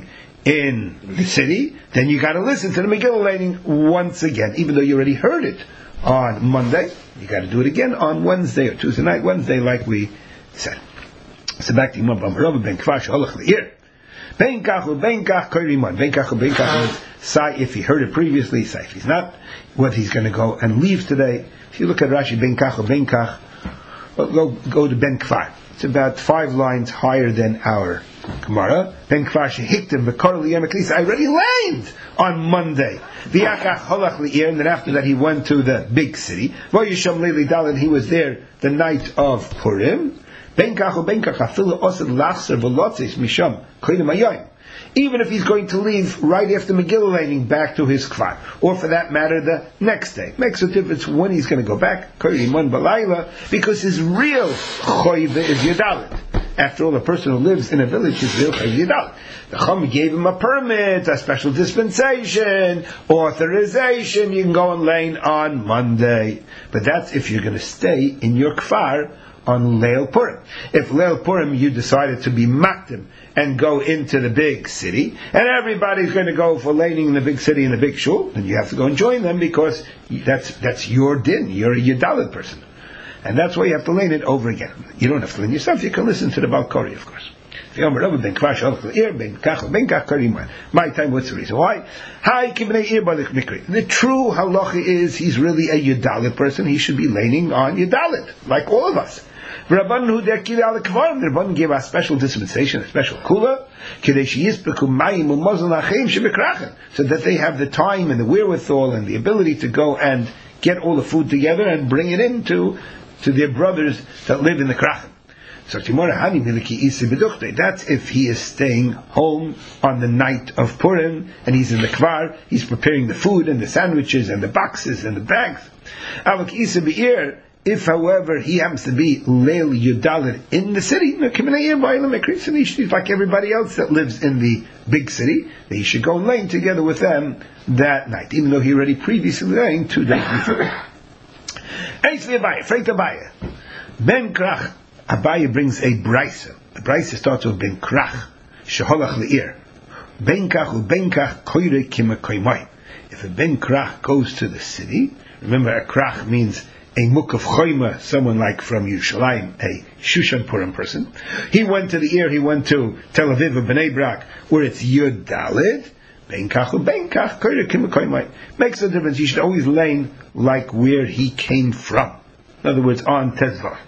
[SPEAKER 1] in the city, then you got to listen to the Megillah laning once again, even though you already heard it on Monday. You got to do it again on Wednesday or Tuesday night, Wednesday, like we said. So back to Imam Rava Ben Kvar sheholach le'ir. Ben kach or ben kach koiriman. Ben kach or ben kach means say if he heard it previously, say if he's not, what he's going to go and leave today. If you look at Rashi, ben kach or ben kach, well, go go to Ben Kvar. It's about five lines higher than our Gemara. Ben kvar shehiktim v'kor liyom eklis. I already laned on Monday. V'yachach holach li'ir, and then after that he went to the big city. V'yisham leili daled, he was there the night of Purim. Ben kach u'ben kach afilu osed lachser v'lotzis misham koydem hayoyim. Even if he's going to leave right after Megillah laning back to his kvar, or for that matter the next day, makes a difference when he's going to go back, because his real choive is Yudalit. After all, the person who lives in a village is real choive Yudalit. The Chum gave him a permit, a special dispensation, authorization. You can go and lane on Monday, but that's if you're going to stay in your kvar on Leil Purim. If Leil Purim you decided to be makdim and go into the big city, and everybody's going to go for laning in the big city in the big shul, then you have to go and join them, because that's that's your din. You're a Yudalit person, and that's why you have to lane it over again. You don't have to lane yourself. You can listen to the Balkori, of course. My time, what's the reason? Why? The true halacha is he's really a Yudalit person. He should be laning on Yudalit, like all of us. The Rabban gave a special dispensation, a special kula, so that they have the time and the wherewithal and the ability to go and get all the food together and bring it in to, to their brothers that live in the krachim. So that's if he is staying home on the night of Purim and he's in the kvar, he's preparing the food and the sandwiches and the boxes and the bags. If, however, he happens to be Leil Yudalit in the city, he's like everybody else that lives in the big city, he should go and lane together with them that night, even though he already previously laned two days before. Ben Krach, Abaye brings a brisa. The brisa starts with Ben Krach, Sheholach Le'ir. Ben Kach u Ben Kach koire kimakoymai. If a Ben Krach goes to the city, remember a Krach means a muk of choyma, someone like from Yerushalayim, a Shushan Purim person. He went to the ear, he went to Tel Aviv or Bnei Brak, where it's Yud Dalid, Ben Kach u Ben Kach koire kimakoymai. Makes a difference. You should always lane like where he came from. In other words, on Tezvah.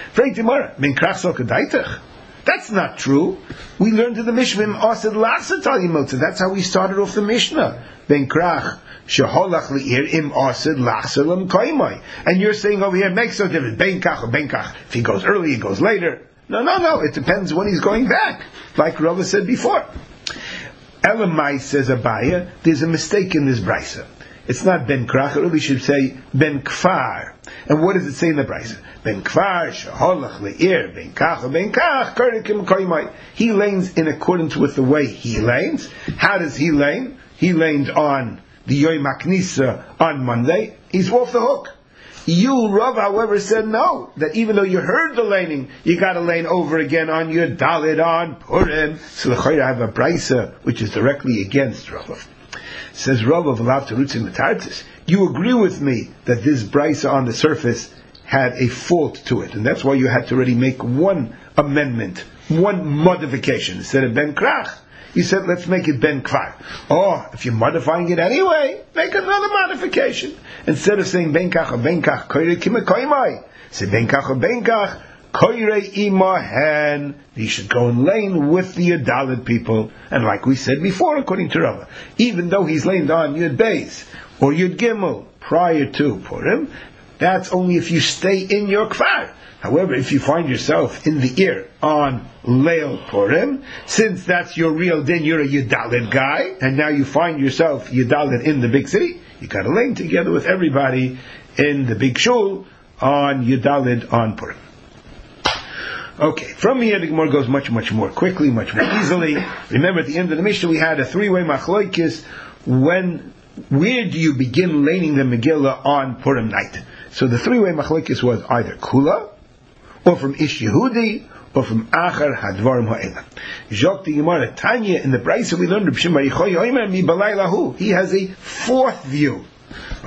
[SPEAKER 1] That's not true. We learned in the Mishnah, that's how we started off the Mishnah. Ben Krach, Sheholach Le'ir im Asid Lachselam Koimai. And you're saying over here, it makes no difference. Ben Kach or Ben Kach. If he goes early, he goes later. No, no, no. It depends when he's going back. Like Rava said before. Elamai, says Abaya, there's a mistake in this brisa. It's not Ben Krach, it really should say Ben Kfar. And what does it say in the brisa? Ben Kfar, Sheholach Le'ir, Ben Kach, Ben Kach, Karikim Koimai. He lanes in accordance with the way he lanes. How does he lane? He laned on the Yom HaKnisa on Monday. He's off the hook. You, Rav, however, said no. That even though you heard the laning, you got to lane over again on your Dalit on Purim. So the Chayra have a brisa which is directly against Rav. Says Rav of Alav Terutzim Matartis. You agree with me that this brisa on the surface had a fault to it, and that's why you had to already make one amendment, one modification. Instead of Ben Krach, you said, let's make it Ben Kvar. Oh, if you're modifying it anyway, make another modification. Instead of saying Ben Kach or Ben Kach, Koire Kima Koimai, say Ben Kach or Ben Kach, Koire Imahen. You should go and lane with the Yudalit people. And like we said before, according to Rava, even though he's laned on Yud Beis or Yud Gimel prior to Purim, that's only if you stay in your Kvar. However, if you find yourself in the ear on Leil Purim, since that's your real din, you're a Yudalit guy, and now you find yourself Yudalit in the big city, you got to lane together with everybody in the big shul on Yudalit on Purim. Okay, from here the Gemara goes much, much more quickly, much more easily. Remember, at the end of the Mishnah we had a three-way machloikis. When, where do you begin laning the Megillah on Purim night? So the three-way machloikis was either Kula, or from Ish Yehudi, or from Achar Hadvarim Ha'ela. Jok the Gemara Tanya in the Brisa we learned he has a fourth view. The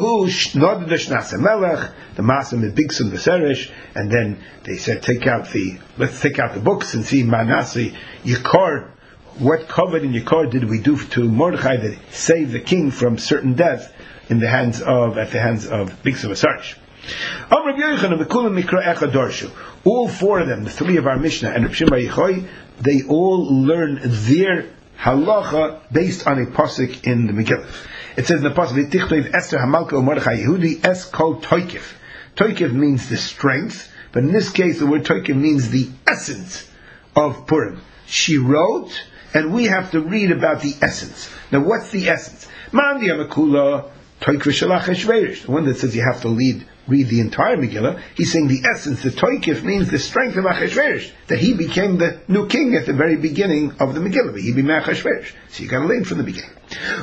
[SPEAKER 1] Masim the Bigson the Seresh, and then they said take out the let's take out the books and see Manasi Yikor. What covered in Yikor did we do to Mordechai that saved the king from certain death in the hands of at the hands of Bigson the Seresh? All four of them, the three of our Mishnah and Rav Shimon Bar Yochai, they all learn their halacha based on a pasuk in the Megillah. It says in the pasuk, "Tichtoiv Esther Hamalka u'Mordechai Yehudi es kol toikif." Toikif means the strength, but in this case, the word toikif means the essence of Purim. She wrote, and we have to read about the essence. Now, what's the essence? Mandi Amakula Toikif Shalach Hashverish. The one that says you have to lead. Read the entire Megillah, he's saying the essence, the toikif, means the strength of Achashverosh, that he became the new king at the very beginning of the Megillah. He became Achashverosh. So you got to learn from the beginning.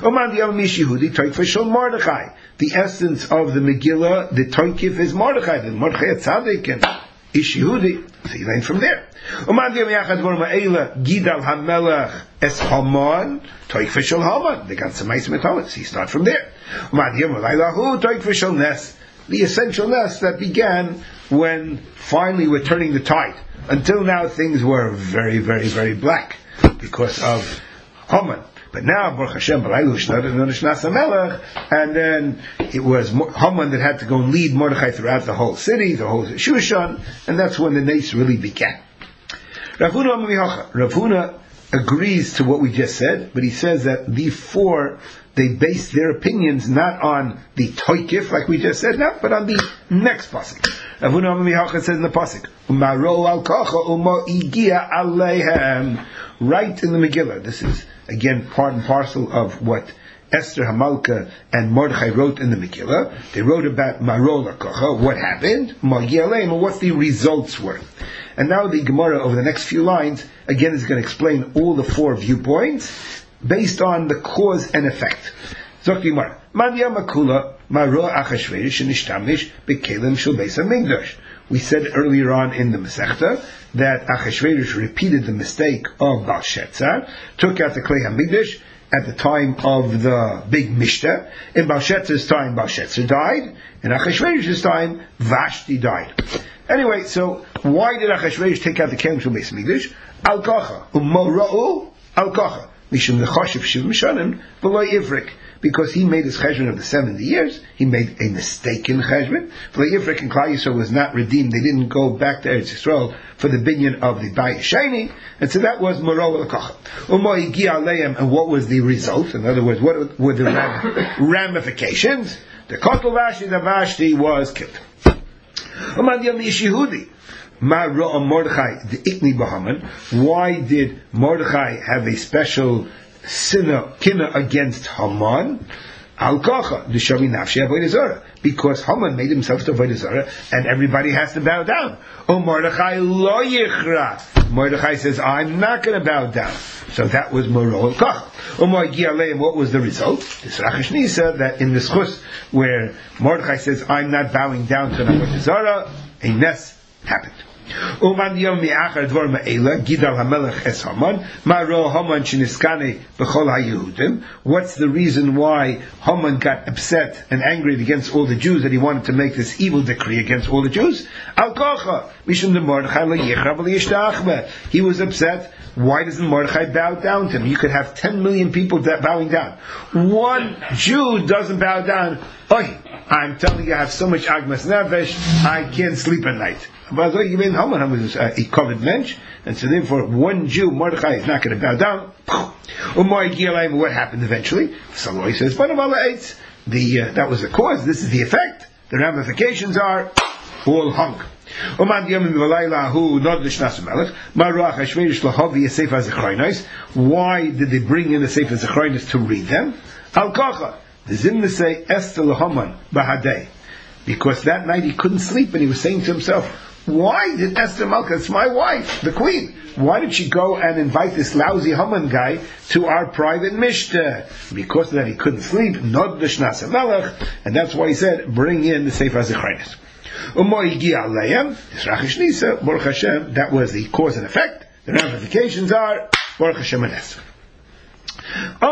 [SPEAKER 1] The essence of the Megillah, the toikif is Mordechai, the Mordechai Tzaddik and Ish Yehudi. So you learn from there. Gidal Hamelach Es Haman, toikif Shel Haman. They got some nice methods. So you start from there. Toikif Shel Nes. The essential ness that began when finally we're turning the tide. Until now things were very, very, very black because of Haman. But now, Baruch Hashem, and then it was Haman that had to go and lead Mordechai throughout the whole city, the whole Shushan, and that's when the nace really began. Rav Huna Rav Huna agrees to what we just said, but he says that the four, they base their opinions not on the toikif, like we just said now, but on the next pasuk. Rav Huna Mihacha says in the pasuk, "Umaro al kacha umo igia aleihem." Right in the Megillah. This is again part and parcel of what Esther Hamalka and Mordechai wrote in the Megillah. They wrote about Maro al kacha, what happened, Magi aleihem, and what the results were. And now the Gemara over the next few lines again is going to explain all the four viewpoints based on the cause and effect. Zok Gemara, Man Yamakula Maro Achashverosh Nishtamish Bekelim Shel Beis Hamikdash. We said earlier on in the Masechta that Achashverosh repeated the mistake of Belshazzar, took out the Klei Hamikdash at the time of the big Mishta. In Belshazzar's time, Belshazzar died. In Achashverosh's time, Vashti died. Anyway, so why did Achashverosh take out the Kelim Shel Beis Hamikdash? Al Kacha Umora'u Al Kacha Mishum Nechoshev Shiv Mishanim V'lo Ivrik. Because he made his cheshbon of the seventy years, he made a mistaken cheshbon. V'lo Ivrik and Klal Yisrael was not redeemed. They didn't go back to Eretz Yisrael for the binyan of the Bayis Sheni, and so that was Moro Al Kacha. Umo Igi Aleim, and what was the result? In other words, what were the ramifications? The Kotel Vashti, the Vashti was killed. Uman Yom Ish Yehudi. Why did Mordechai have a special sinna, kinna against Haman? Because Haman made himself to Avodah Zarah, and everybody has to bow down. Oh, Mordechai lo yichra. Mordechai says, I'm not going to bow down. So that was Moro al Kacha. And what was the result? This Rachash Nisa, that in the Schus, where Mordechai says, I'm not bowing down to Avodah Zarah, a nes happened. Uman yom mi'achar dvar ma'ela gidal hamelech es Haman ma'ro Haman sheniskane b'chol ha'Yehudim. What's the reason why Haman got upset and angry against all the Jews, that he wanted to make this evil decree against all the Jews? Al kocha mishum de Mordechai lo yichra v'lo yishtachbeh. He was upset. Why doesn't Mordechai bow down to him? You could have ten million people bowing down. One Jew doesn't bow down. Oy, I'm telling you, I have so much agmas nefesh, I can't sleep at night. But even Haman was a covered mensch, and so therefore one Jew, Mordechai, is not going to bow down. What happened eventually? Saloi says, the uh, that was the cause. This is the effect. The ramifications are all hung. Why did they bring in the Sefer Zechariah to read them? Al Kacha, the Zimna say Esther Haman Bahadei, because that night he couldn't sleep and he was saying to himself, why did Esther Malka, it's my wife, the queen, why did she go and invite this lousy Haman guy to our private mishta? Because of that he couldn't sleep, Nod Shnas Melech, and that's why he said, bring in the Sefer Zechariah. Baruch Hashem, that was the cause and effect. The ramifications are Baruch Hashem and Esther. The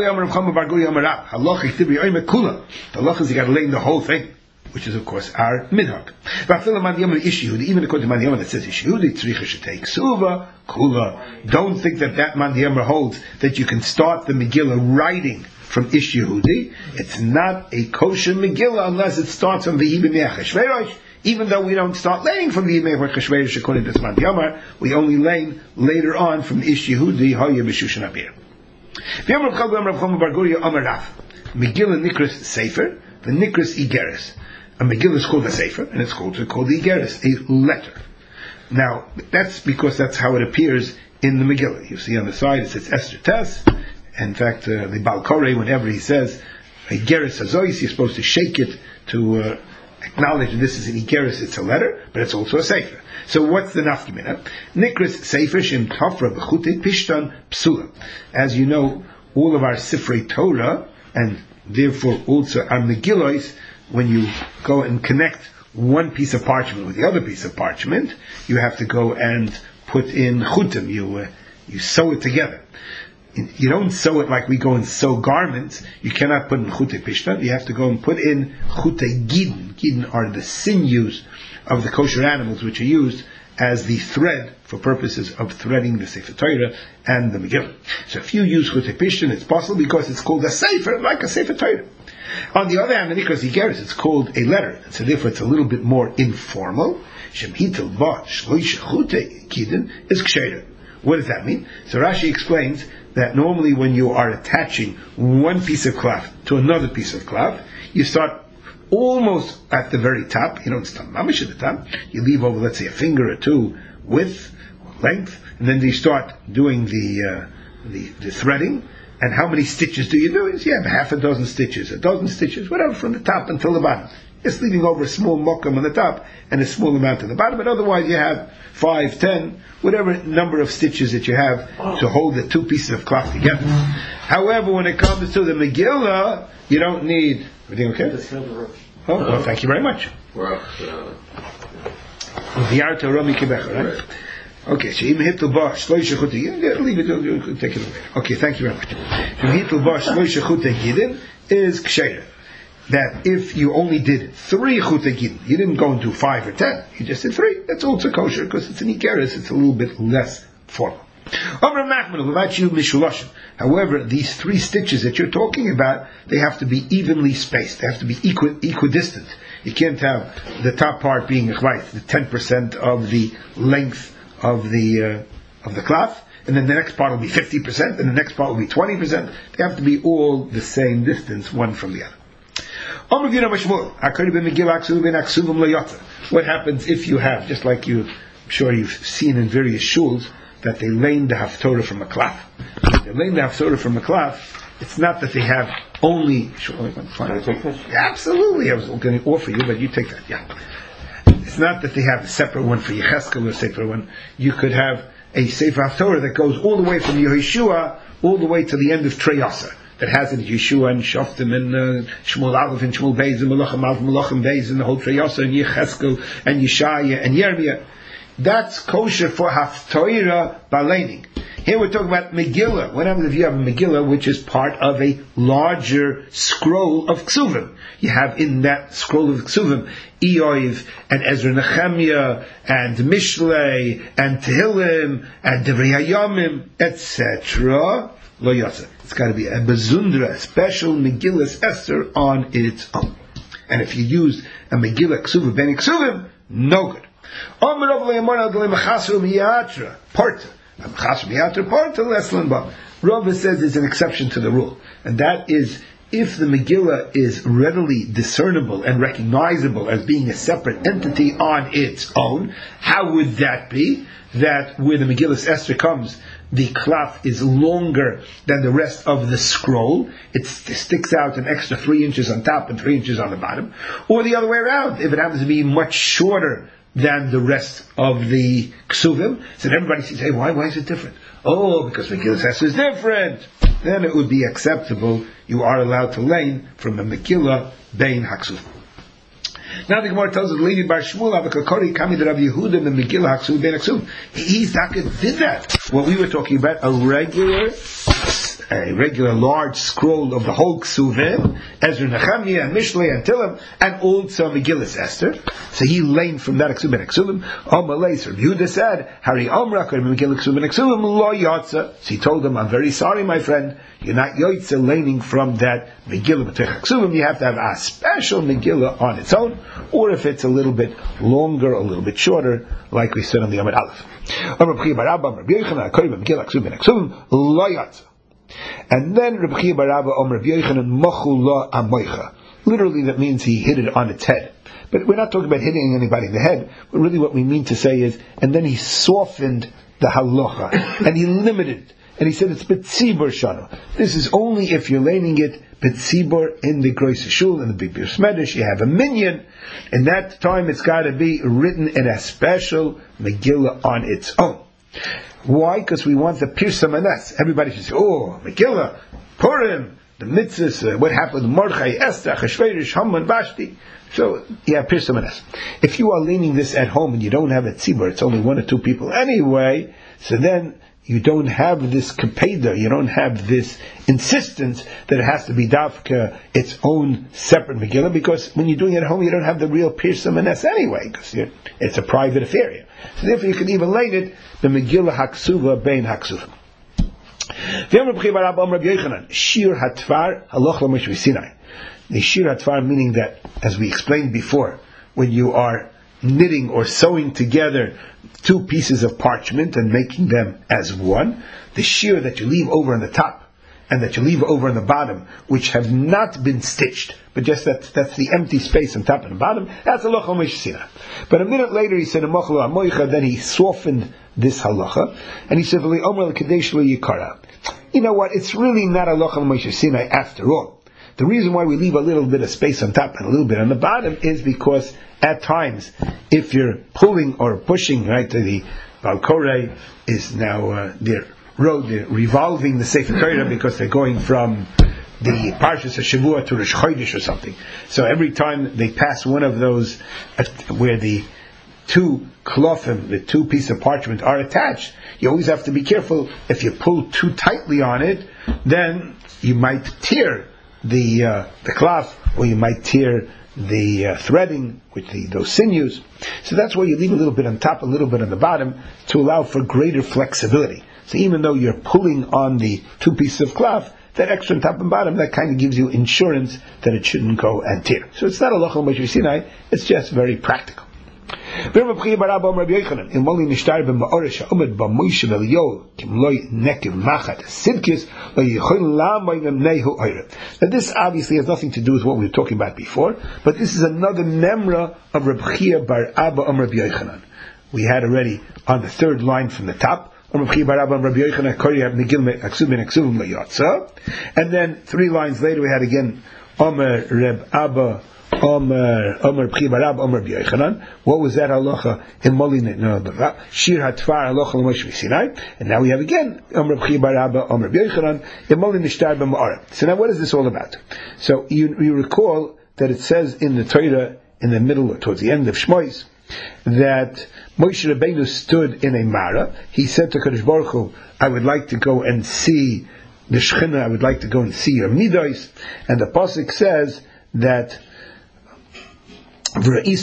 [SPEAKER 1] halach is you got to lay in the whole thing, which is of course our minhag. Even according to Mandiyama that says Ishiyudi tzricha should take suva kula. Don't think that that Mandiyama holds that you can start the Megillah writing from Ish Yehudi, it's not a kosher Megillah unless it starts on the Yibim Yechashverosh. Even though we don't start laying from the Yibim Yechashverosh according to Zman Yomar, we only lay later on from Ish Yehudi, Hoya B'Shushan Abir. Megillah Nikras Sefer, the Nikras Igeris. A Megillah is called a Sefer, and it's called, called the Igeris, a letter. Now, that's because that's how it appears in the Megillah. You see on the side it says Esther Tes. In fact, uh, the Baal Koreh, whenever he says Igeris Hazois, you're supposed to shake it to uh, acknowledge this is an Igeris, it's a letter, but it's also a Sefer. So what's the nafkimina? Nikras Sefer Shem Tafra B'chutei Pishtan Psula. As you know, all of our Sifrei Torah, and therefore also our Megillos, when you go and connect one piece of parchment with the other piece of parchment, you have to go and put in chutim. You uh, you sew it together. You don't sew it like we go and sew garments. You cannot put in chutei pishtan. You have to go and put in chutei gidin. Gidin are the sinews of the kosher animals, which are used as the thread for purposes of threading the Sefer Torah and the Megillah. So if you use chutei pishtan, it's possible because it's called a Sefer, like a Sefer Torah. On the other hand, the Nikras Igeris, it's called a letter, so therefore it's a little bit more informal. Shem hitel ba shloisha chutei gidin is ksheira. What does that mean? So Rashi explains that normally when you are attaching one piece of cloth to another piece of cloth, you start almost at the very top. You don't start mamish at the top. You leave over, let's say, a finger or two width, length, and then you start doing the uh, the, the threading. And how many stitches do you do? Is you have half a dozen stitches, a dozen stitches, whatever, from the top until the bottom. Just leaving over a small mokum on the top and a small amount on the bottom. But otherwise, you have five, ten, whatever number of stitches that you have to hold the two pieces of cloth together. However, when it comes to the Megillah, you don't need. Everything okay? Oh, well, thank you very much.
[SPEAKER 2] We're up.
[SPEAKER 1] Right? Okay, so even hitl ba shloisha chutei, leave it, take it away. Okay, thank you very much. Hitl ba shloisha chutei gidin is ksheira. That if you only did three chutei gidin, you didn't go and do five or ten, you just did three. That's also kosher because it's an ikeris, it's a little bit less formal. However, these three stitches that you're talking about, they have to be evenly spaced. They have to be equi- equidistant. You can't have the top part being the ten percent of the length of the uh, of the cloth, and then the next part will be fifty percent, and the next part will be twenty percent. They have to be all the same distance, one from the other. What happens if you have, just like you, I'm sure you've seen in various shuls, that they lane the haftorah from a cloth. They lane the haftorah from a cloth. It's not that they have only. Can I take this? Yeah, absolutely, I was going to offer you, but you take that. Yeah. It's not that they have a separate one for Yecheskel or a separate one. You could have a Sefer HaTorah that goes all the way from Yehoshua all the way to the end of Treyasa. That has in Yeshua and Shoftim and uh, Shmuel Aleph and Shmuel Beis and Malachim Aleph, Malachim Beis and the whole Treyasa and Yecheskel and Yeshaya and Yirmiyah. That's kosher for Haftorah Balening. Here we're talking about Megillah. What happens if you have a Megillah which is part of a larger scroll of Ksuvim? You have in that scroll of Ksuvim Eoiv and Ezra Nehemiah and Mishlei and Tehillim and Devrei Hayamim, et cetera. Lo yotze. It's got to be a bezundra, special Megillah Esther on its own. And if you use a Megillah Ksuvim ben Ksuvim, no good. Part. Rava says there's an exception to the rule, and that is if the Megillah is readily discernible and recognizable as being a separate entity on its own. How would that be? That where the Megillah Esther comes, the cloth is longer than the rest of the scroll. It sticks out an extra three inches on top and three inches on the bottom. Or the other way around, if it happens to be much shorter than the rest of the Ksuvim, so everybody says, hey, why, why is it different? Oh, because Megillah Esther is different. Then it would be acceptable. You are allowed to lane from a Megillah Bein HaKsuvim. Now the Gemara tells us, Levi Bar Shmuel, Avakakori, Kami Rav Yehuda, the Megillah HaKsuvim Bein HaKsuvim. He's not good. Did that. What we were talking about, a regular a regular large scroll of the whole Ksuvim, Ezra Nehemiah and Mishlei and Tillim, and also Megillas Esther. So he learned from that Ksuvim and Ksuvim. Amalei, so Yehuda said, Hari Amra Megillah Ksuvim and Ksuvim lo yotza. So he told him, I'm very sorry, my friend, you're not yotza learning from that Megillah B'tech Ksuvim. You have to have a special Megillah on its own, or if it's a little bit longer, a little bit shorter, like we said on the Amud Aleph. And then Rabbi Chia bar Abba Omer Rabbi Yochanan Mochu La Amoicha. Literally, that means he hit it on its head. But we're not talking about hitting anybody in the head. But really, what we mean to say is, and then he softened the halacha and he limited it, and he said it's betzibur shana. This is only if you're learning it betzibur in the Grois Shul in the Big Bir Smedish. You have a minyan. In that time, it's got to be written in a special Megillah on its own. Why? Because we want the Pirsa Manes. Everybody should say, oh, Megillah, Purim, the mitzvahs, uh, what happened with Mordechai, Esther, Achashverosh, Haman, Vashti. So, yeah, Pirsa Manes. If you are leaning this at home and you don't have a tzibur, it's only one or two people anyway, so then you don't have this kapeda, you don't have this insistence that it has to be dafka, its own separate Megillah, because when you're doing it at home, you don't have the real Pirsa Manes anyway, because it's a private affair. So therefore you can even lane it, the Megillah Haksuva Bein Haksuva. Shir Hatvar Haloch L'Moshe Sinai. The Shir Hatvar meaning that, as we explained before, when you are knitting or sewing together two pieces of parchment and making them as one, the shear that you leave over on the top and that you leave over on the bottom, which have not been stitched, but just that that's the empty space on top and the bottom, that's halacha Moshe Sinai. But a minute later he said, then he softened this halacha, and he said, you know what, it's really not halacha Moshe Sinai after all. The reason why we leave a little bit of space on top and a little bit on the bottom is because at times, if you're pulling or pushing, right, the Balkorei is now uh, they're, road, they're revolving the Sefer Torah because they're going from the Parshas Shavua to Rosh Chodesh or something. So every time they pass one of those uh, where the two klofim, the two pieces of parchment are attached, you always have to be careful. If you pull too tightly on it, then you might tear the uh, the cloth, or you might tear the uh, threading with the, those sinews. So that's why you leave a little bit on top, a little bit on the bottom, to allow for greater flexibility. So even though you're pulling on the two pieces of cloth, that extra on top and bottom, that kind of gives you insurance that it shouldn't go and tear. So it's not a halacha Moshe Sinai, it's just very practical. Now what is Now this obviously has nothing to do with what we were talking about before, but this is another memra of Reb Chia bar Abba Amar Rabbi Yochanan. We had already on the third line from the top, and then three lines later we had again Amar Reb Abba Omer Omer B'chi Barab Omer B'Yochanan. What was that halacha in Molin? No, Shir Hatvar halacha l'Moshe Sinai. And now we have again Omer B'chi Barab Omer B'Yochanan in Molin Nishtar B'Ma'ara. So now what is this all about? So you, you recall that it says in the Torah in the middle, towards the end of Shmois, that Moshe Rabbeinu stood in a Mara. He said to Kadosh Baruch Hu, I would like to go and see the Shechina, I would like to go and see your Midos. And the Pasuk says that you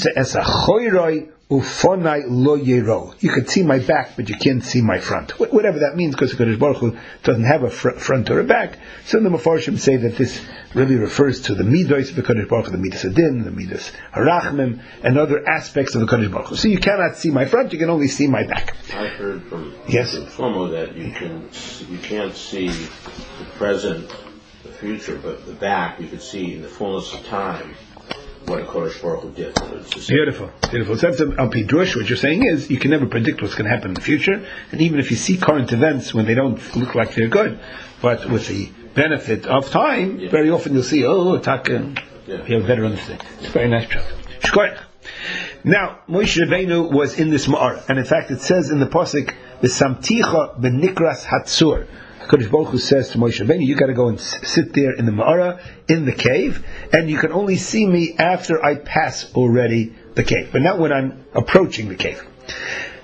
[SPEAKER 1] could see my back, but you can't see my front. Wh- whatever that means, because Kadosh Baruch Hu doesn't have a fr- front or a back. Some of the Mefarshim say that this really refers to the Midos of the Kadosh Baruch Hu, the Midas Adin, the Midas Harachmim, and other aspects of the Kadosh Baruch Hu. So you cannot see my front; you can only see my back.
[SPEAKER 2] I heard from
[SPEAKER 1] yes,
[SPEAKER 2] Shlomo that you can you can't see the present, the future, but the back you can see in the fullness of time what a Kodesh Baruch Hu did.
[SPEAKER 1] Beautiful, beautiful. So that's a Pidrush. What you're saying is you can never predict what's going to happen in the future, and even if you see current events when they don't look like they're good, but with the benefit of time, yeah. very often you'll see, oh, Taka, yeah. you have a better understanding. It's a very nice job. Shkoyach. Now, Moshe Rabbeinu was in this Ma'ara, and in fact it says in the Pasuk, V'samticha b'nikras hatzur. Kadosh Baruch Hu says to Moshe Rabbeinu, you got to go and sit there in the Ma'ara, in the cave, and you can only see me after I pass already the cave, but not when I'm approaching the cave.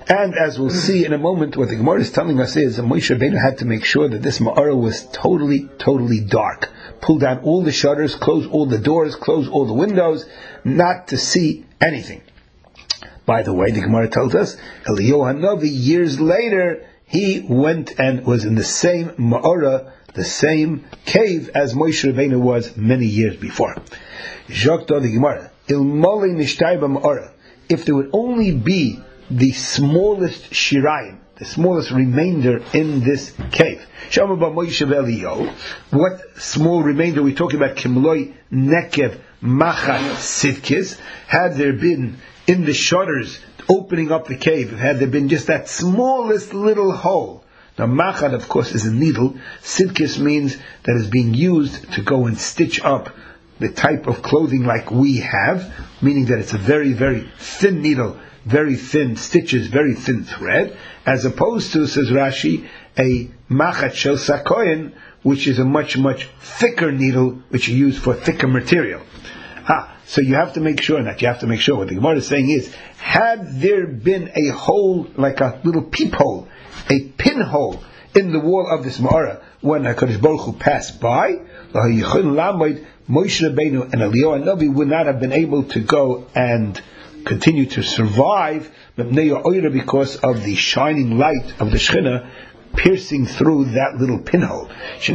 [SPEAKER 1] And as we'll see in a moment, what the Gemara is telling us is that Moshe Rabbeinu had to make sure that this Ma'ara was totally, totally dark. Pull down all the shutters, close all the doors, close all the windows, not to see anything. By the way, the Gemara tells us, Eliyahu Hanavi, years later, he went and was in the same Ma'ara, the same cave as Moshe Rabbeinu was many years before. Jokta the Gemara, Ilmoli Nishtay B'Ma'ara, if there would only be the smallest shirayim, the smallest remainder in this cave. Shama ba Moshe ve'Eliyahu. What small remainder are we talking about? Kimloi nekev machat sitkis. Had there been in the shutters opening up the cave, had there been just that smallest little hole. Now machat, of course, is a needle. Sitkis means that is being used to go and stitch up the type of clothing like we have, meaning that it's a very, very thin needle, very thin stitches, very thin thread, as opposed to, says Rashi, a machat shel sakoyin, which is a much, much thicker needle, which you use for thicker material. Ah, so you have to make sure, that you have to make sure, what the Gemara is saying is, had there been a hole, like a little peephole, a pinhole, in the wall of this Ma'ara, when HaKadosh Baruch Hu passed by, Moshe Rabbeinu and Eliyahu Hanavi would not have been able to go and continue to survive because of the shining light of the Shekhinah piercing through that little pinhole.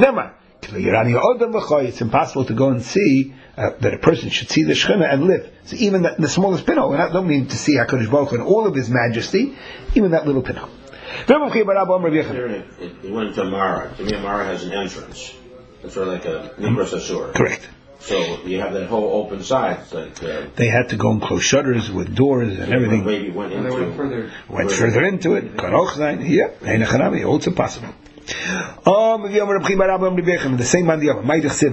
[SPEAKER 1] It's impossible to go and see uh, that a person should see the Shekhinah and live. So even that, the smallest pinhole, and I don't mean to see HaKadosh Baruch Hu in all of His majesty, even that little pinhole.
[SPEAKER 2] He went to Mara. To me, Mara has an entrance. It's sort of like a Nibras Asur.
[SPEAKER 1] Correct.
[SPEAKER 2] So you have that whole open side. Like, uh,
[SPEAKER 1] they had to go and close shutters with doors and everything.
[SPEAKER 2] Maybe went into,
[SPEAKER 5] went further,
[SPEAKER 1] went further into it. Yeah, also possible. The same man the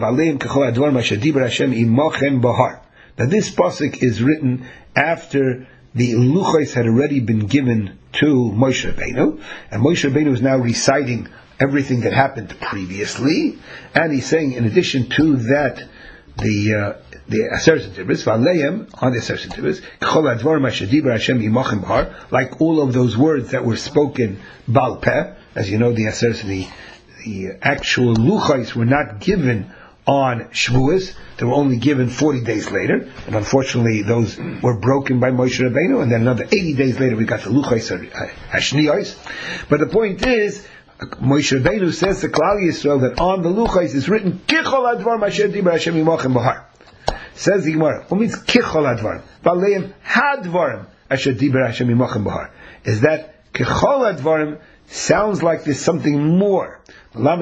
[SPEAKER 1] other. Now this pasuk is written after the luchos had already been given to Moshe Rabbeinu, and Moshe Rabbeinu is now reciting everything that happened previously, and he's saying, in addition to that, the uh, the Aseret Tibris, Valeim on the Aseret Tibris, K'chol Advar Mashadibar Hashem Yimachem Bahar, like all of those words that were spoken Baal Peh, as you know, the Aseret, the the actual luchos were not given on Shavuos. They were only given forty days later, and unfortunately those were broken by Moshe Rabbeinu, and then another eighty days later we got the Luchos Hashniyos. But the point is, Moshe Rabbeinu says to Klal Yisrael that on the Luchos is written, Kichol Advar Masher Dibra Hashem Yimachem Bahar. Says the Gemara, what means Kichol Advar? Valeim Hadvarim Asher Dibra Hashem Yimachem Bahar. Is that Kichol Advarim sounds like there's something more. That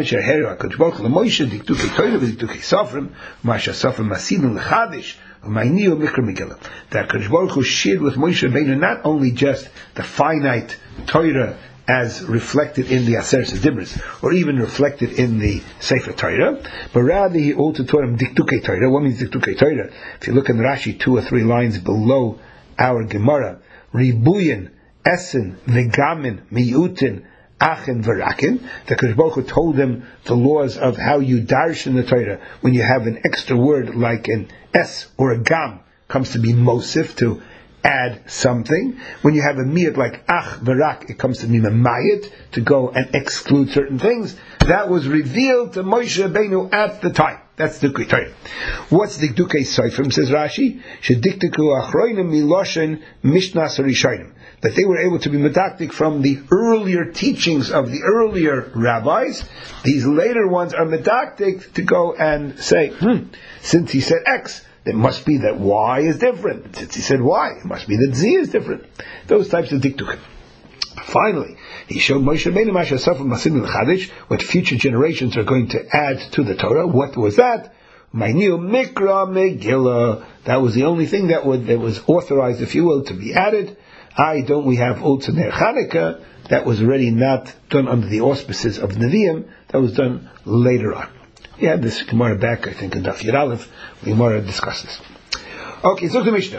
[SPEAKER 1] Kadosh Baruch Hu shared with Moshe Rabbeinu not only just the finite Torah as reflected in the Aseret Dibros, or even reflected in the Sefer Torah, but rather he also taught him Diktukei Torah. What means Diktukei Torah? If you look in Rashi two or three lines below our Gemara, Ribuyin, Essen, Vegamin, Miyutin, Achen Verakin, the Kadosh Baruch Hu told them the laws of how you darshan the Torah when you have an extra word like an S or a Gam comes to be Mosif, to add something. When you have a miyat like Ach Verak, it comes to be Mamayit, to go and exclude certain things. That was revealed to Moshe Rabbeinu at the time. That's the Diktukei Torah. What's the Diktukei Seifrim, says Rashi? Shediktiku achroinim miloshen mishnas harishonim. That they were able to be medactic from the earlier teachings of the earlier rabbis. These later ones are medactic to go and say, hmm, since he said X, it must be that Y is different. Since he said Y, it must be that Z is different. Those types of diktukim. Finally, he showed Moshe Rabbeinu Masha Safar Masin al-Chadish, what future generations are going to add to the Torah. What was that? Ma'nil Mikra Megillah. That was the only thing that, would, that was authorized, if you will, to be added. I don't we have also Ner Chanukah, that was already not done under the auspices of Nevi'im, that was done later on. We had this Gemara back, I think, in Daf Yud Aleph. We Gemara discussed this. Okay, so the Mishnah.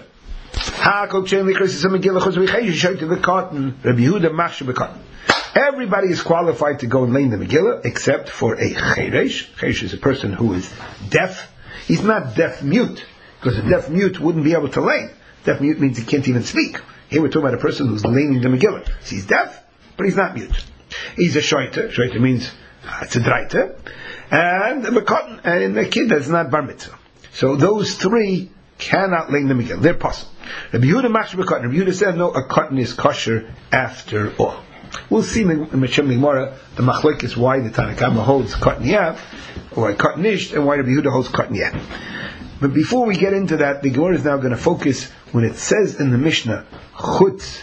[SPEAKER 1] Everybody is qualified to go and lay the Megillah, except for a Cheresh. Cheresh is a person who is deaf. He's not deaf-mute, because a deaf-mute wouldn't be able to lay. Deaf-mute means he can't even speak. Here we're talking about a person who's leaning the Megillah. So he's deaf, but he's not mute. He's a shoiter. Shoiter means uh, it's a draita. And a Mekatan, and a kid that's not bar mitzvah. So those three cannot lean the Megillah. They're possible. Rabbi Yehuda machshir b'katan. Rabbi Yehuda said, no, a cotton is kosher after all. We'll see in the Mishem Gemara the machlok is why the Tanna Kama holds cotton yav, or cotton ish, and why Rabbi Yehuda holds cotton yav. But before we get into that, the Gemara is now going to focus when it says in the Mishnah, chutz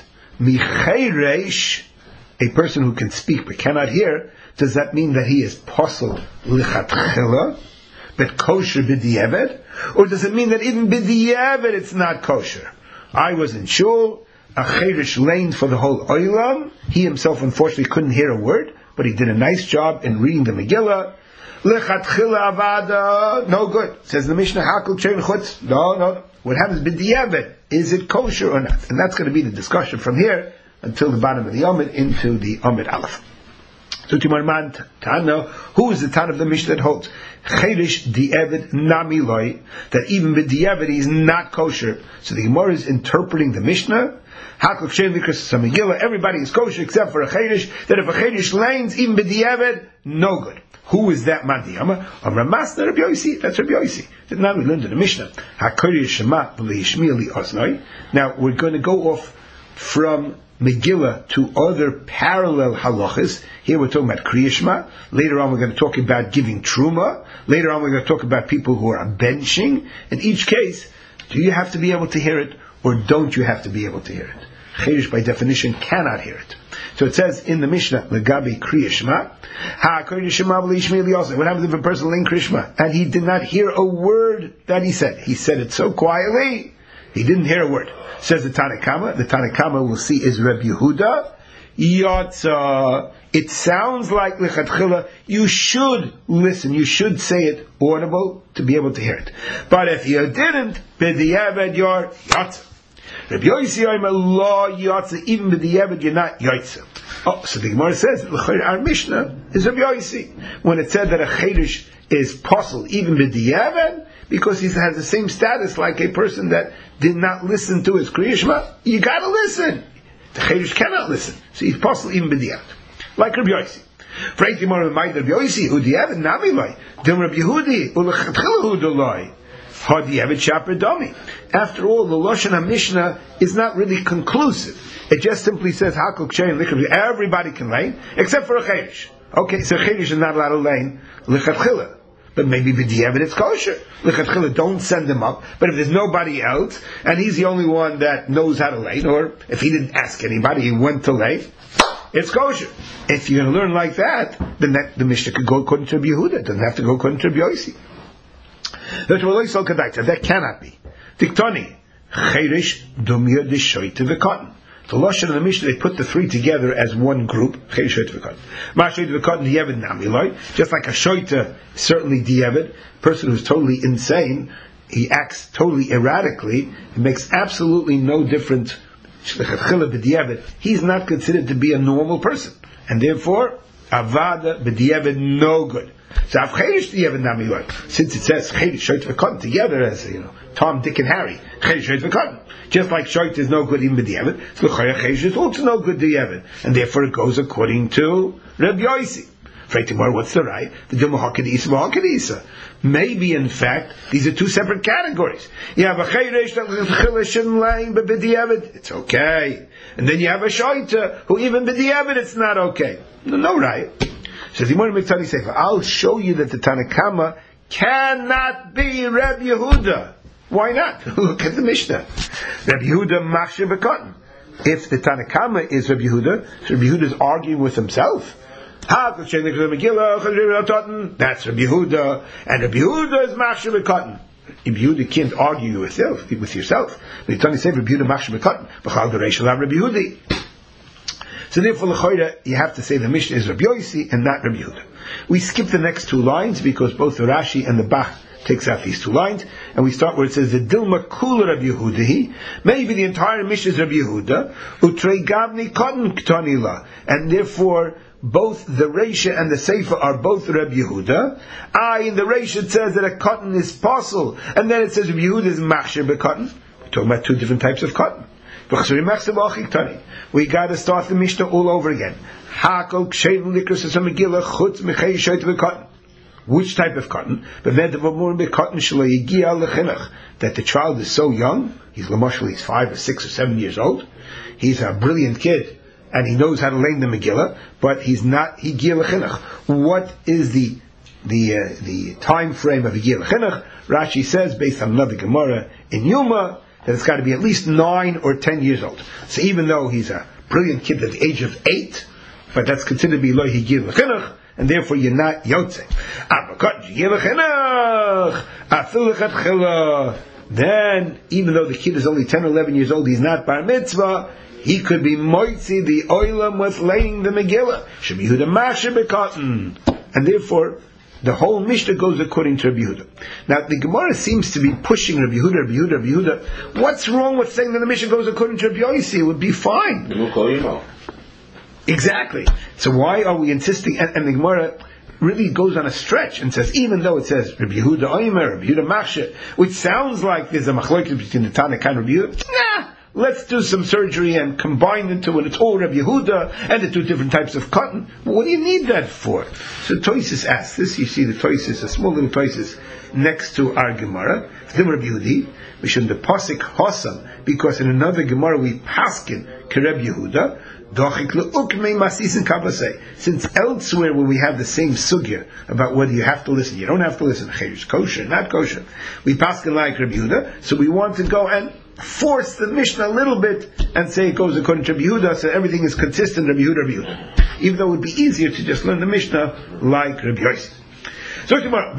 [SPEAKER 1] micheiresh, a person who can speak but cannot hear. Does that mean that he is posel lichatchila, but kosher b'diavad? Or does it mean that even b'diavad it's not kosher? I was in shul, a cheirish laned for the whole oilam. He himself unfortunately couldn't hear a word, but he did a nice job in reading the Megillah. Lichatchila avada, no good. Says the Mishnah, hakol chen chutz. No, no. What happens b'diavad? Is it kosher or not? And that's going to be the discussion from here until the bottom of the Amid into the Amid Aleph. So Timar Man Tana, who is the Tan of the Mishnah that holds Cheirish di'evet nami loy, that even b'di'evet he is not kosher? So the Gemara is interpreting the Mishnah. Hakol kshen likras samigila. Everybody is kosher except for a Cheirish. That if a Cheirish lanes, even b'di'evet, no good. Who is that Madiyama? Amar Masna Rabbi Yosi. That's Rabbi Yosi. Now we learned in the Mishnah. Hakori Shema v'leishmi li osnoi. Now we're going to go off from Megillah to other parallel halachas. Here we're talking about Kriya Shema. Later on we're going to talk about giving Truma. Later on we're going to talk about people who are benching. In each case, do you have to be able to hear it, or don't you have to be able to hear it? Cheirish by definition cannot hear it. So it says in the Mishnah, Legabi Kriya Shema, Ha Kriya Shema v'leishmi li osnoi. What happens if a person learned Kriya Shema and he did not hear a word that he said? He said it so quietly, he didn't hear a word. Says the Tanna Kama. The Tanna Kama we'll see is Reb Yehuda. Yotza. It sounds like lichatchila. You should listen. You should say it audible to be able to hear it. But if you didn't, b'diavad you're yotza. Reb Yosi Omer lo yotza. Even b'diavad you're not yotza. Oh, so the Gemara says our Mishnah is Reb Yosi when it said that a cheirish is posel even b'diavad, because he has the same status like a person that did not listen to his Kriya Shema. You gotta listen. The Cheirish cannot listen. So he's possible even b'diavad. Like Rabbi Yosi. Frankly, more of Rabbi Yosi, who diavad nami loy. Then Rabbi Yehudi, u'lechatchila hu doloi. Ha diavad shaper domi. After all, the Lashon HaMishnah is not really conclusive. It just simply says, hakol kshein likra. Everybody can lane, except for a Cheirish. Okay, so Cheirish is not allowed to lane lichatchila. But maybe b'diavad it's kosher. Lichatchila, don't send him up. But if there's nobody else, and he's the only one that knows how to lay, or if he didn't ask anybody, he went to lay, it's kosher. If you're going to learn like that, then that, the Mishnah could go according to Rabbi Yehuda. It doesn't have to go according to Rabbi Yosi. That cannot be. Tiktoni, cheirish, dumir, dishoyte, v'katan. The Lashon and the Mishnah, they put the three together as one group. Just like a shoita, certainly diavad, person who's totally insane, he acts totally erratically, it makes absolutely no difference. He's not considered to be a normal person. And therefore, avada b'diavad, no good. So since it says cheirish, shoyt, v'katan together as, you know, Tom, Dick, and Harry, cheirish, shoyt, v'katan. Just like shoyt is no good even b'diavad, so cheirish is also no good diavad, and therefore it goes according to Reb Yosi. What's the right? The Hakadisa, Hakadisa. Maybe in fact these are two separate categories. You have a cheirish that shouldn't lane, but b'diavad it's okay, and then you have a shoyta who even b'diavad it's not okay. No, no right. Says the Gemara Miktani Sefer, I'll show you that the Tanna Kama cannot be Reb Yehuda. Why not? Look at the Mishnah. Reb Yehuda machshir b'katan. If the Tanna Kama is Reb Yehuda, so Reb Yehuda is arguing with himself. That's Reb Yehuda, and Reb Yehuda is machshir b'katan. Reb Yehuda can't argue with yourself. With yourself. The Tani Sefer, Reb Yehuda machshir b'katan. B'chal d'reish alav Reb Yehudi. So therefore, l'choira, you have to say the Mishnah is Rabbi Yosi and not Rabbi Yehuda. We skip the next two lines because both the Rashi and the Bach takes out these two lines, and we start where it says the Dilma Kula Rabbi Yehuda. Maybe the entire Mishnah is Rabbi Yehuda. Utrei Gavni Cotton Ktanila, and therefore both the Reisha and the Seifa are both Rabbi Yehuda. I in the Reisha it says that a cotton is possible, and then it says Rabbi Yehuda is Machshir b'cotton. We're talking about two different types of cotton. We got to start the Mishnah all over again. Which type of cotton? That the child is so young, he's he's five or six or seven years old, he's a brilliant kid, and he knows how to learn the Megillah, but he's not Higiyah L'Chinuch. What is the the uh, the time frame of Higiyah L'Chinuch? Rashi says, based on another Gemara in Yuma, that it's got to be at least nine or ten years old. So even though he's a brilliant kid at the age of eight, but that's considered to be Lo Higiyah L'Chinuch, and therefore you're not Yotze. Then, even though the kid is only ten or eleven years old, he's not Bar Mitzvah, he could be Moitzi, the Oilam, with laying the Megillah. Should be Yehuda Masha Bekotten. And therefore, the whole Mishnah goes according to Rabbi Yehuda. Now, the Gemara seems to be pushing Rabbi Yehuda, Rabbi Yehuda, Rabbi Yehuda. What's wrong with saying that the Mishnah goes according to Rabbi Yossi? It would be fine. Exactly. So why are we insisting? And, and the Gemara really goes on a stretch and says, even though it says Rabbi Yehuda Oimer, Rabbi Yehuda Machsheh, which sounds like there's a machlokes between the Tanakh and Rabbi Yehuda, nah, let's do some surgery and combine them to when it's all Rabbi Yehuda and the two different types of cotton. What do you need that for? So Toysis asks this. You see the Toysis, a small little Toysis next to our Gemara. It's the Rabbi Yehudi. We should the pasuk Hossam, because in another Gemara we paskin Kereb Yehuda. Since elsewhere when we have the same sugya about whether you have to listen, you don't have to listen, kosher, not kosher, we paskin like Rabbi Yehuda, so we want to go and force the Mishnah a little bit and say it goes according to Rabbi Yehuda, so everything is consistent, Rabbi Yehuda, Rabbi Yehuda. Even though it would be easier to just learn the Mishnah like Rabbi Yossi. So tomorrow,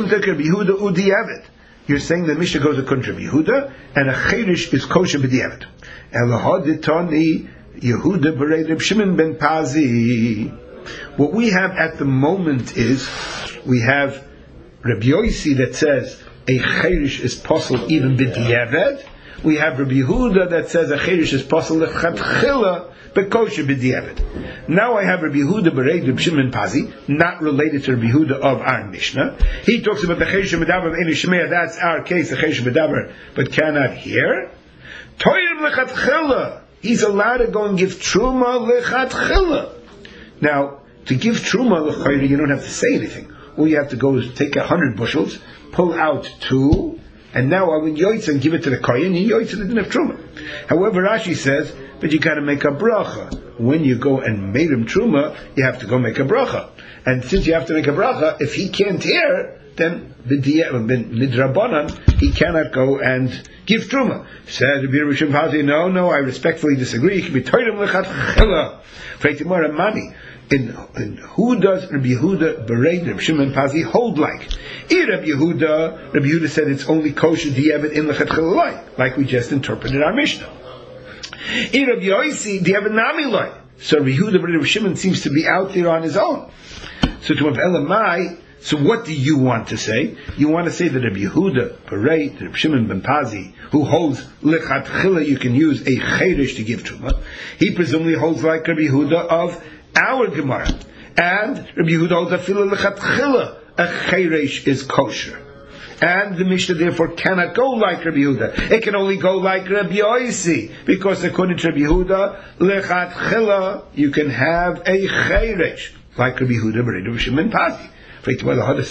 [SPEAKER 1] you're saying the Mishnah goes according to Rabbi Yehuda, and a cherish is kosher b'diavad. Elahaditani Yehuda b'rei Reb Shimon ben Pazi. What we have at the moment is, we have Rabbi Yossi that says a cherish is possible even b'diavad. We have Rabbi Yehuda that says a cherish is possible lechatchila bekosher b'diavad. Now I have Rabbi Yehuda b'rei Reb Shimon Pazi, not related to Rabbi Yehuda of our Mishnah. He talks about the cherish medaber of Ein Shmeya. That's our case, the cherish medaber, but cannot hear. Toyim lechatchila. He's allowed to go and give truma lechatchila. Now, to give truma lechatchila, you don't have to say anything. All you have to go is take a hundred bushels, pull out two, and now I will yoitz and give it to the kohen. He yoitz and didn't have truma. However, Rashi says, but you got to make a bracha. When you go and made him truma, you have to go make a bracha. And since you have to make a bracha, if he can't hear, then midrabanan he cannot go and give truma. Said Rabbi Rishon Pazi, no, no, I respectfully disagree. It can be toirim lechatchila. Freitimara mani. In, in who does Rabbi Yehuda b'rei Rabbi Shimon Pazi hold like? I Rabbi Yehuda, Rabbi Yehuda said it's only kosher diavad in lechatchila, like we just interpreted our Mishnah. I Rabbi Yossi diavad nami loy. So Rabbi Yehuda b'rei Rabbi Shimon seems to be out there on his own. So to have elamai. So what do you want to say? You want to say that Rabbi Yehuda b'rei Rabbi Shimon ben Pazi, who holds lechatchila, you can use a cherish to give truma. He presumably holds like Rabbi Yehuda of our Gemara, and Rabbi Yehuda holds afilu lechatchila, a cherish is kosher, and the Mishnah therefore cannot go like Rabbi Yehuda. It can only go like Rabbi Yossi, because according to Rabbi Yehuda, lechatchila you can have a cherish like Rabbi Yehuda b'rei Rabbi Shimon ben Pazi. I have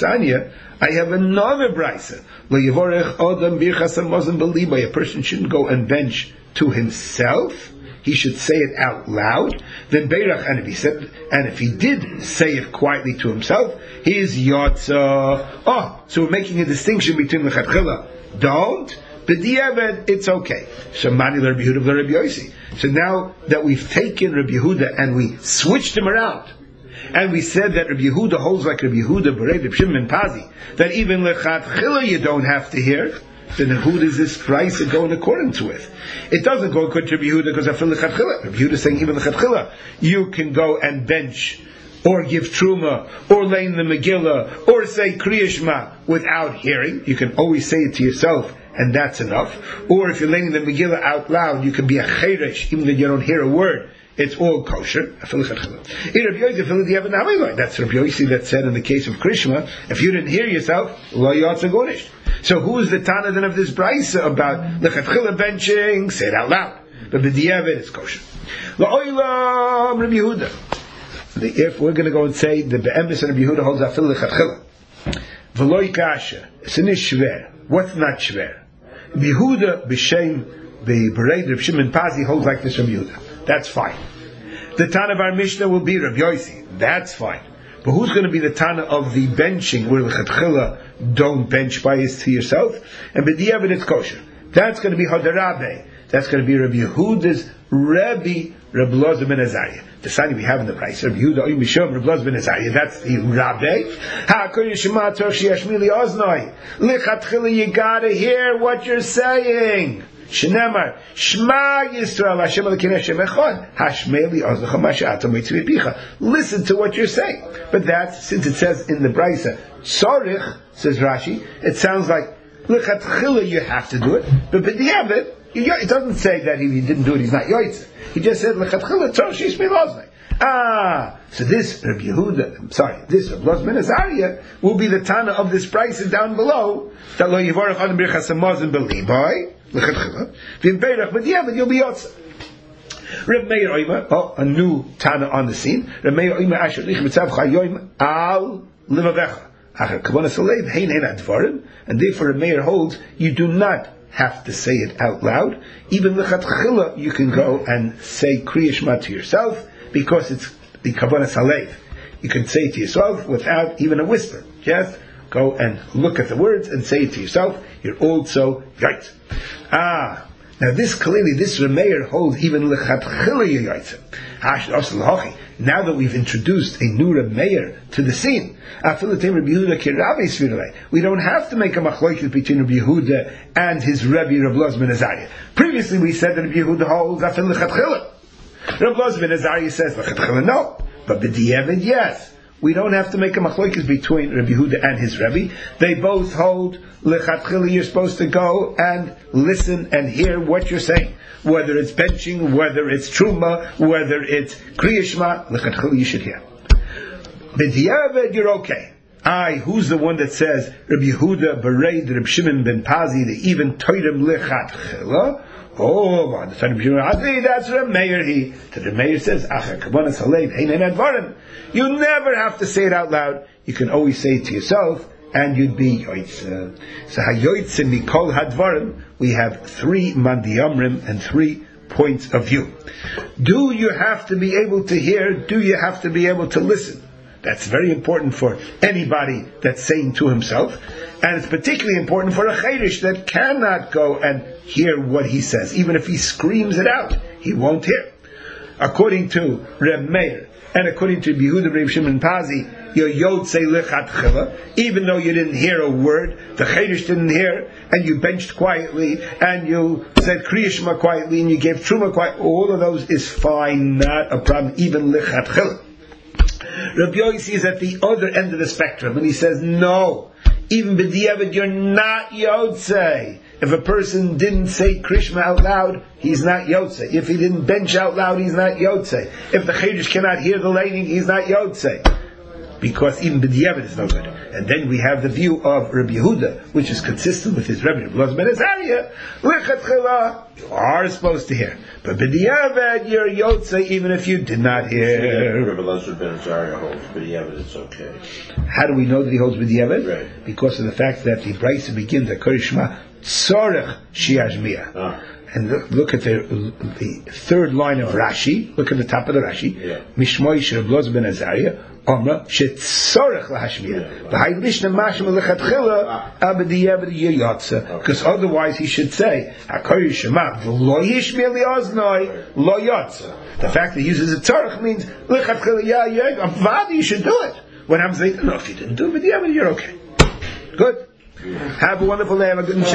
[SPEAKER 1] another brisa. A person shouldn't go and bench to himself. He should say it out loud. Then beirach, and if he said, and if he did say it quietly to himself, he is yotza. Oh, so we're making a distinction between the lechatchila. Don't. B'diavad, it's okay. So mani Rabbi Yehuda Rabbi Yossi. So now that we've taken Rabbi Yehuda and we switched him around, and we said that Rabbi Yehuda holds like Rabbi Yehuda b'rei Rabbi Shimon ben Pazi, that even lechatchila you don't have to hear, then who does this price go in accordance with? It doesn't go according to Rabbi Yehuda because I feel lechatchila. Rabbi Yehuda is saying even lechatchila you can go and bench, or give truma, or lay in the Megillah, or say Kriya Shema without hearing. You can always say it to yourself, and that's enough. Or if you're laying the Megillah out loud, you can be a cherish, even though you don't hear a word. It's all kosher. That's Rabbi Yossi that said in the case of Krishma, if you didn't hear yourself, lo yotza gonish. So who is the Tana then of this brisa about lechatchila benching? Say it out loud. but b'diavad it's kosher. La'olam Rabbi Yehuda. If we're going to go and say the be'emes and Rabbi Yehuda holds afil lechatchila, v'loi kasha, it's an shver. What's not shver? Rabbi Yehuda b'shem b'berei Reb Shimon Pazi holds like this Rabbi Yehuda. That's fine. The Tana of our Mishnah will be Rabbi Yossi. That's fine. But who's going to be the Tana of the benching where lechatchila don't bench bias to yourself? And b'diavad it's kosher. That's going to be Hadarabe. That's going to be Rabbi Yehuda's Rabbi Rabbi Elazar ben Azariah. The sign we have in the price, Rabbi Yehuda Oy Mishom Rabbi Elazar ben Azariah. That's the Rabbi. HaKoy Yishma Tov Sheyashmili Oznoi. Lechatchila, you gotta hear what you're saying. Shnemar Shema Yisrael Hashem Elokeinu Hashem Echad Hashmeli Ozocha Masha'atam Mitzvah Picha. Listen to what you're saying. But that's, since it says in the Brisa Sorich, says Rashi, it sounds like Lechatchila you have to do it, but b'diavad it doesn't say that if he didn't do it he's not yoytze. He just said Lechatchila Torah Shishmi Loznei. Ah, so this Rabbi Yehuda, I'm sorry, this Rabbi Elazar ben Azariah will be the Tana of this price down below. That lo yivarach adam b'richas hamazon b'libai lechatchila v'imperach b'diavad you'll be yotze. Reb Meir Oima, oh, a new Tana on the scene. Reb Meir Oima asher lich mitzav chayoim al livavecha. And therefore a mayor holds you do not have to say it out loud. Even lechatchila you can go and say Kriya Shema to yourself because it's the Kavanas Halev. You can say it to yourself without even a whisper. Just go and look at the words and say it to yourself. You're also right. Ah, now this clearly this Rameir holds even lechatchila yaitza. Now that we've introduced a new Rameir to the scene, we don't have to make a machlokes between Rabbi Yehuda and his Rebbe Rabbi Elazar ben Azariah. Previously we said that Rabbi Yehuda holds afil lechatchila. Rabbi Elazar ben Azariah says lechatchila no, but b'diavad yes. We don't have to make a machlokes between Rabbi Yehuda and his Rebbe. They both hold lechatchila. You're supposed to go and listen and hear what you're saying. Whether it's benching, whether it's truma, whether it's kriya shema, lechatchila you should hear. B'diavad you're okay. I, who's the one that says Rabbi Yehuda bereid Reb Shimon ben Pazi to even toidem lechatchila? Oh, on the side of Shimon, that's Reb Meir. He, the Reb Meir says, "Acher kavanas halev heinen advarim." You never have to say it out loud. You can always say it to yourself, and you'd be yoitze. So hayoitze mikol hadvarim. We have three mandiyamrim and three points of view. Do you have to be able to hear? Do you have to be able to listen? That's very important for anybody that's saying to himself. And it's particularly important for a chayrish that cannot go and hear what he says. Even if he screams it out, he won't hear. According to Reb Meir, and according to Yehuda Reb Shimon Pazi, your yod say lechatchila, even though you didn't hear a word, the chayrish didn't hear, and you benched quietly, and you said kriya shema quietly, and you gave truma quietly, all of those is fine, not a problem, even lechatchila. Rabbi Yossi is at the other end of the spectrum, and he says, no, even b'diavad, you're not yotzei. If a person didn't say Krishma out loud, he's not yotzei. If he didn't bench out loud, he's not yotzei. If the chayrish cannot hear the laning, he's not yotzei. Because even b'diavad is no good. And then we have the view of Rabbi Yehuda, which is consistent with his Rebbe Rabbi Elazar ben Azariah. Lechatchila, you are supposed to hear. But b'diavad, you're yotzei even if you did not hear.
[SPEAKER 2] Rabbi Elazar ben Azariah holds b'diavad, it's okay.
[SPEAKER 1] How do we know that he holds b'diavad?
[SPEAKER 2] Right.
[SPEAKER 1] Because of the fact that the Brisa begins at Kodesh Shema tzorech shiashmiya. Ah. And look, look at the, the third line of Rashi. Look at the top of the Rashi. Mishmoi shel Rabbi Elazar ben Azariah. Omra shetzorech lahashmiya. B'hay lishna mashma lechatchila abediyavad yiyotza. Because otherwise he should say Hakodesh Shema v'lo yishmiya li'oznoi lo yotza. The fact that he uses a tzorech means lechatchila ya ya. You should do it. When I'm saying no, if you didn't do it, b'diyavad you're okay. Good. Have a wonderful day. Have a good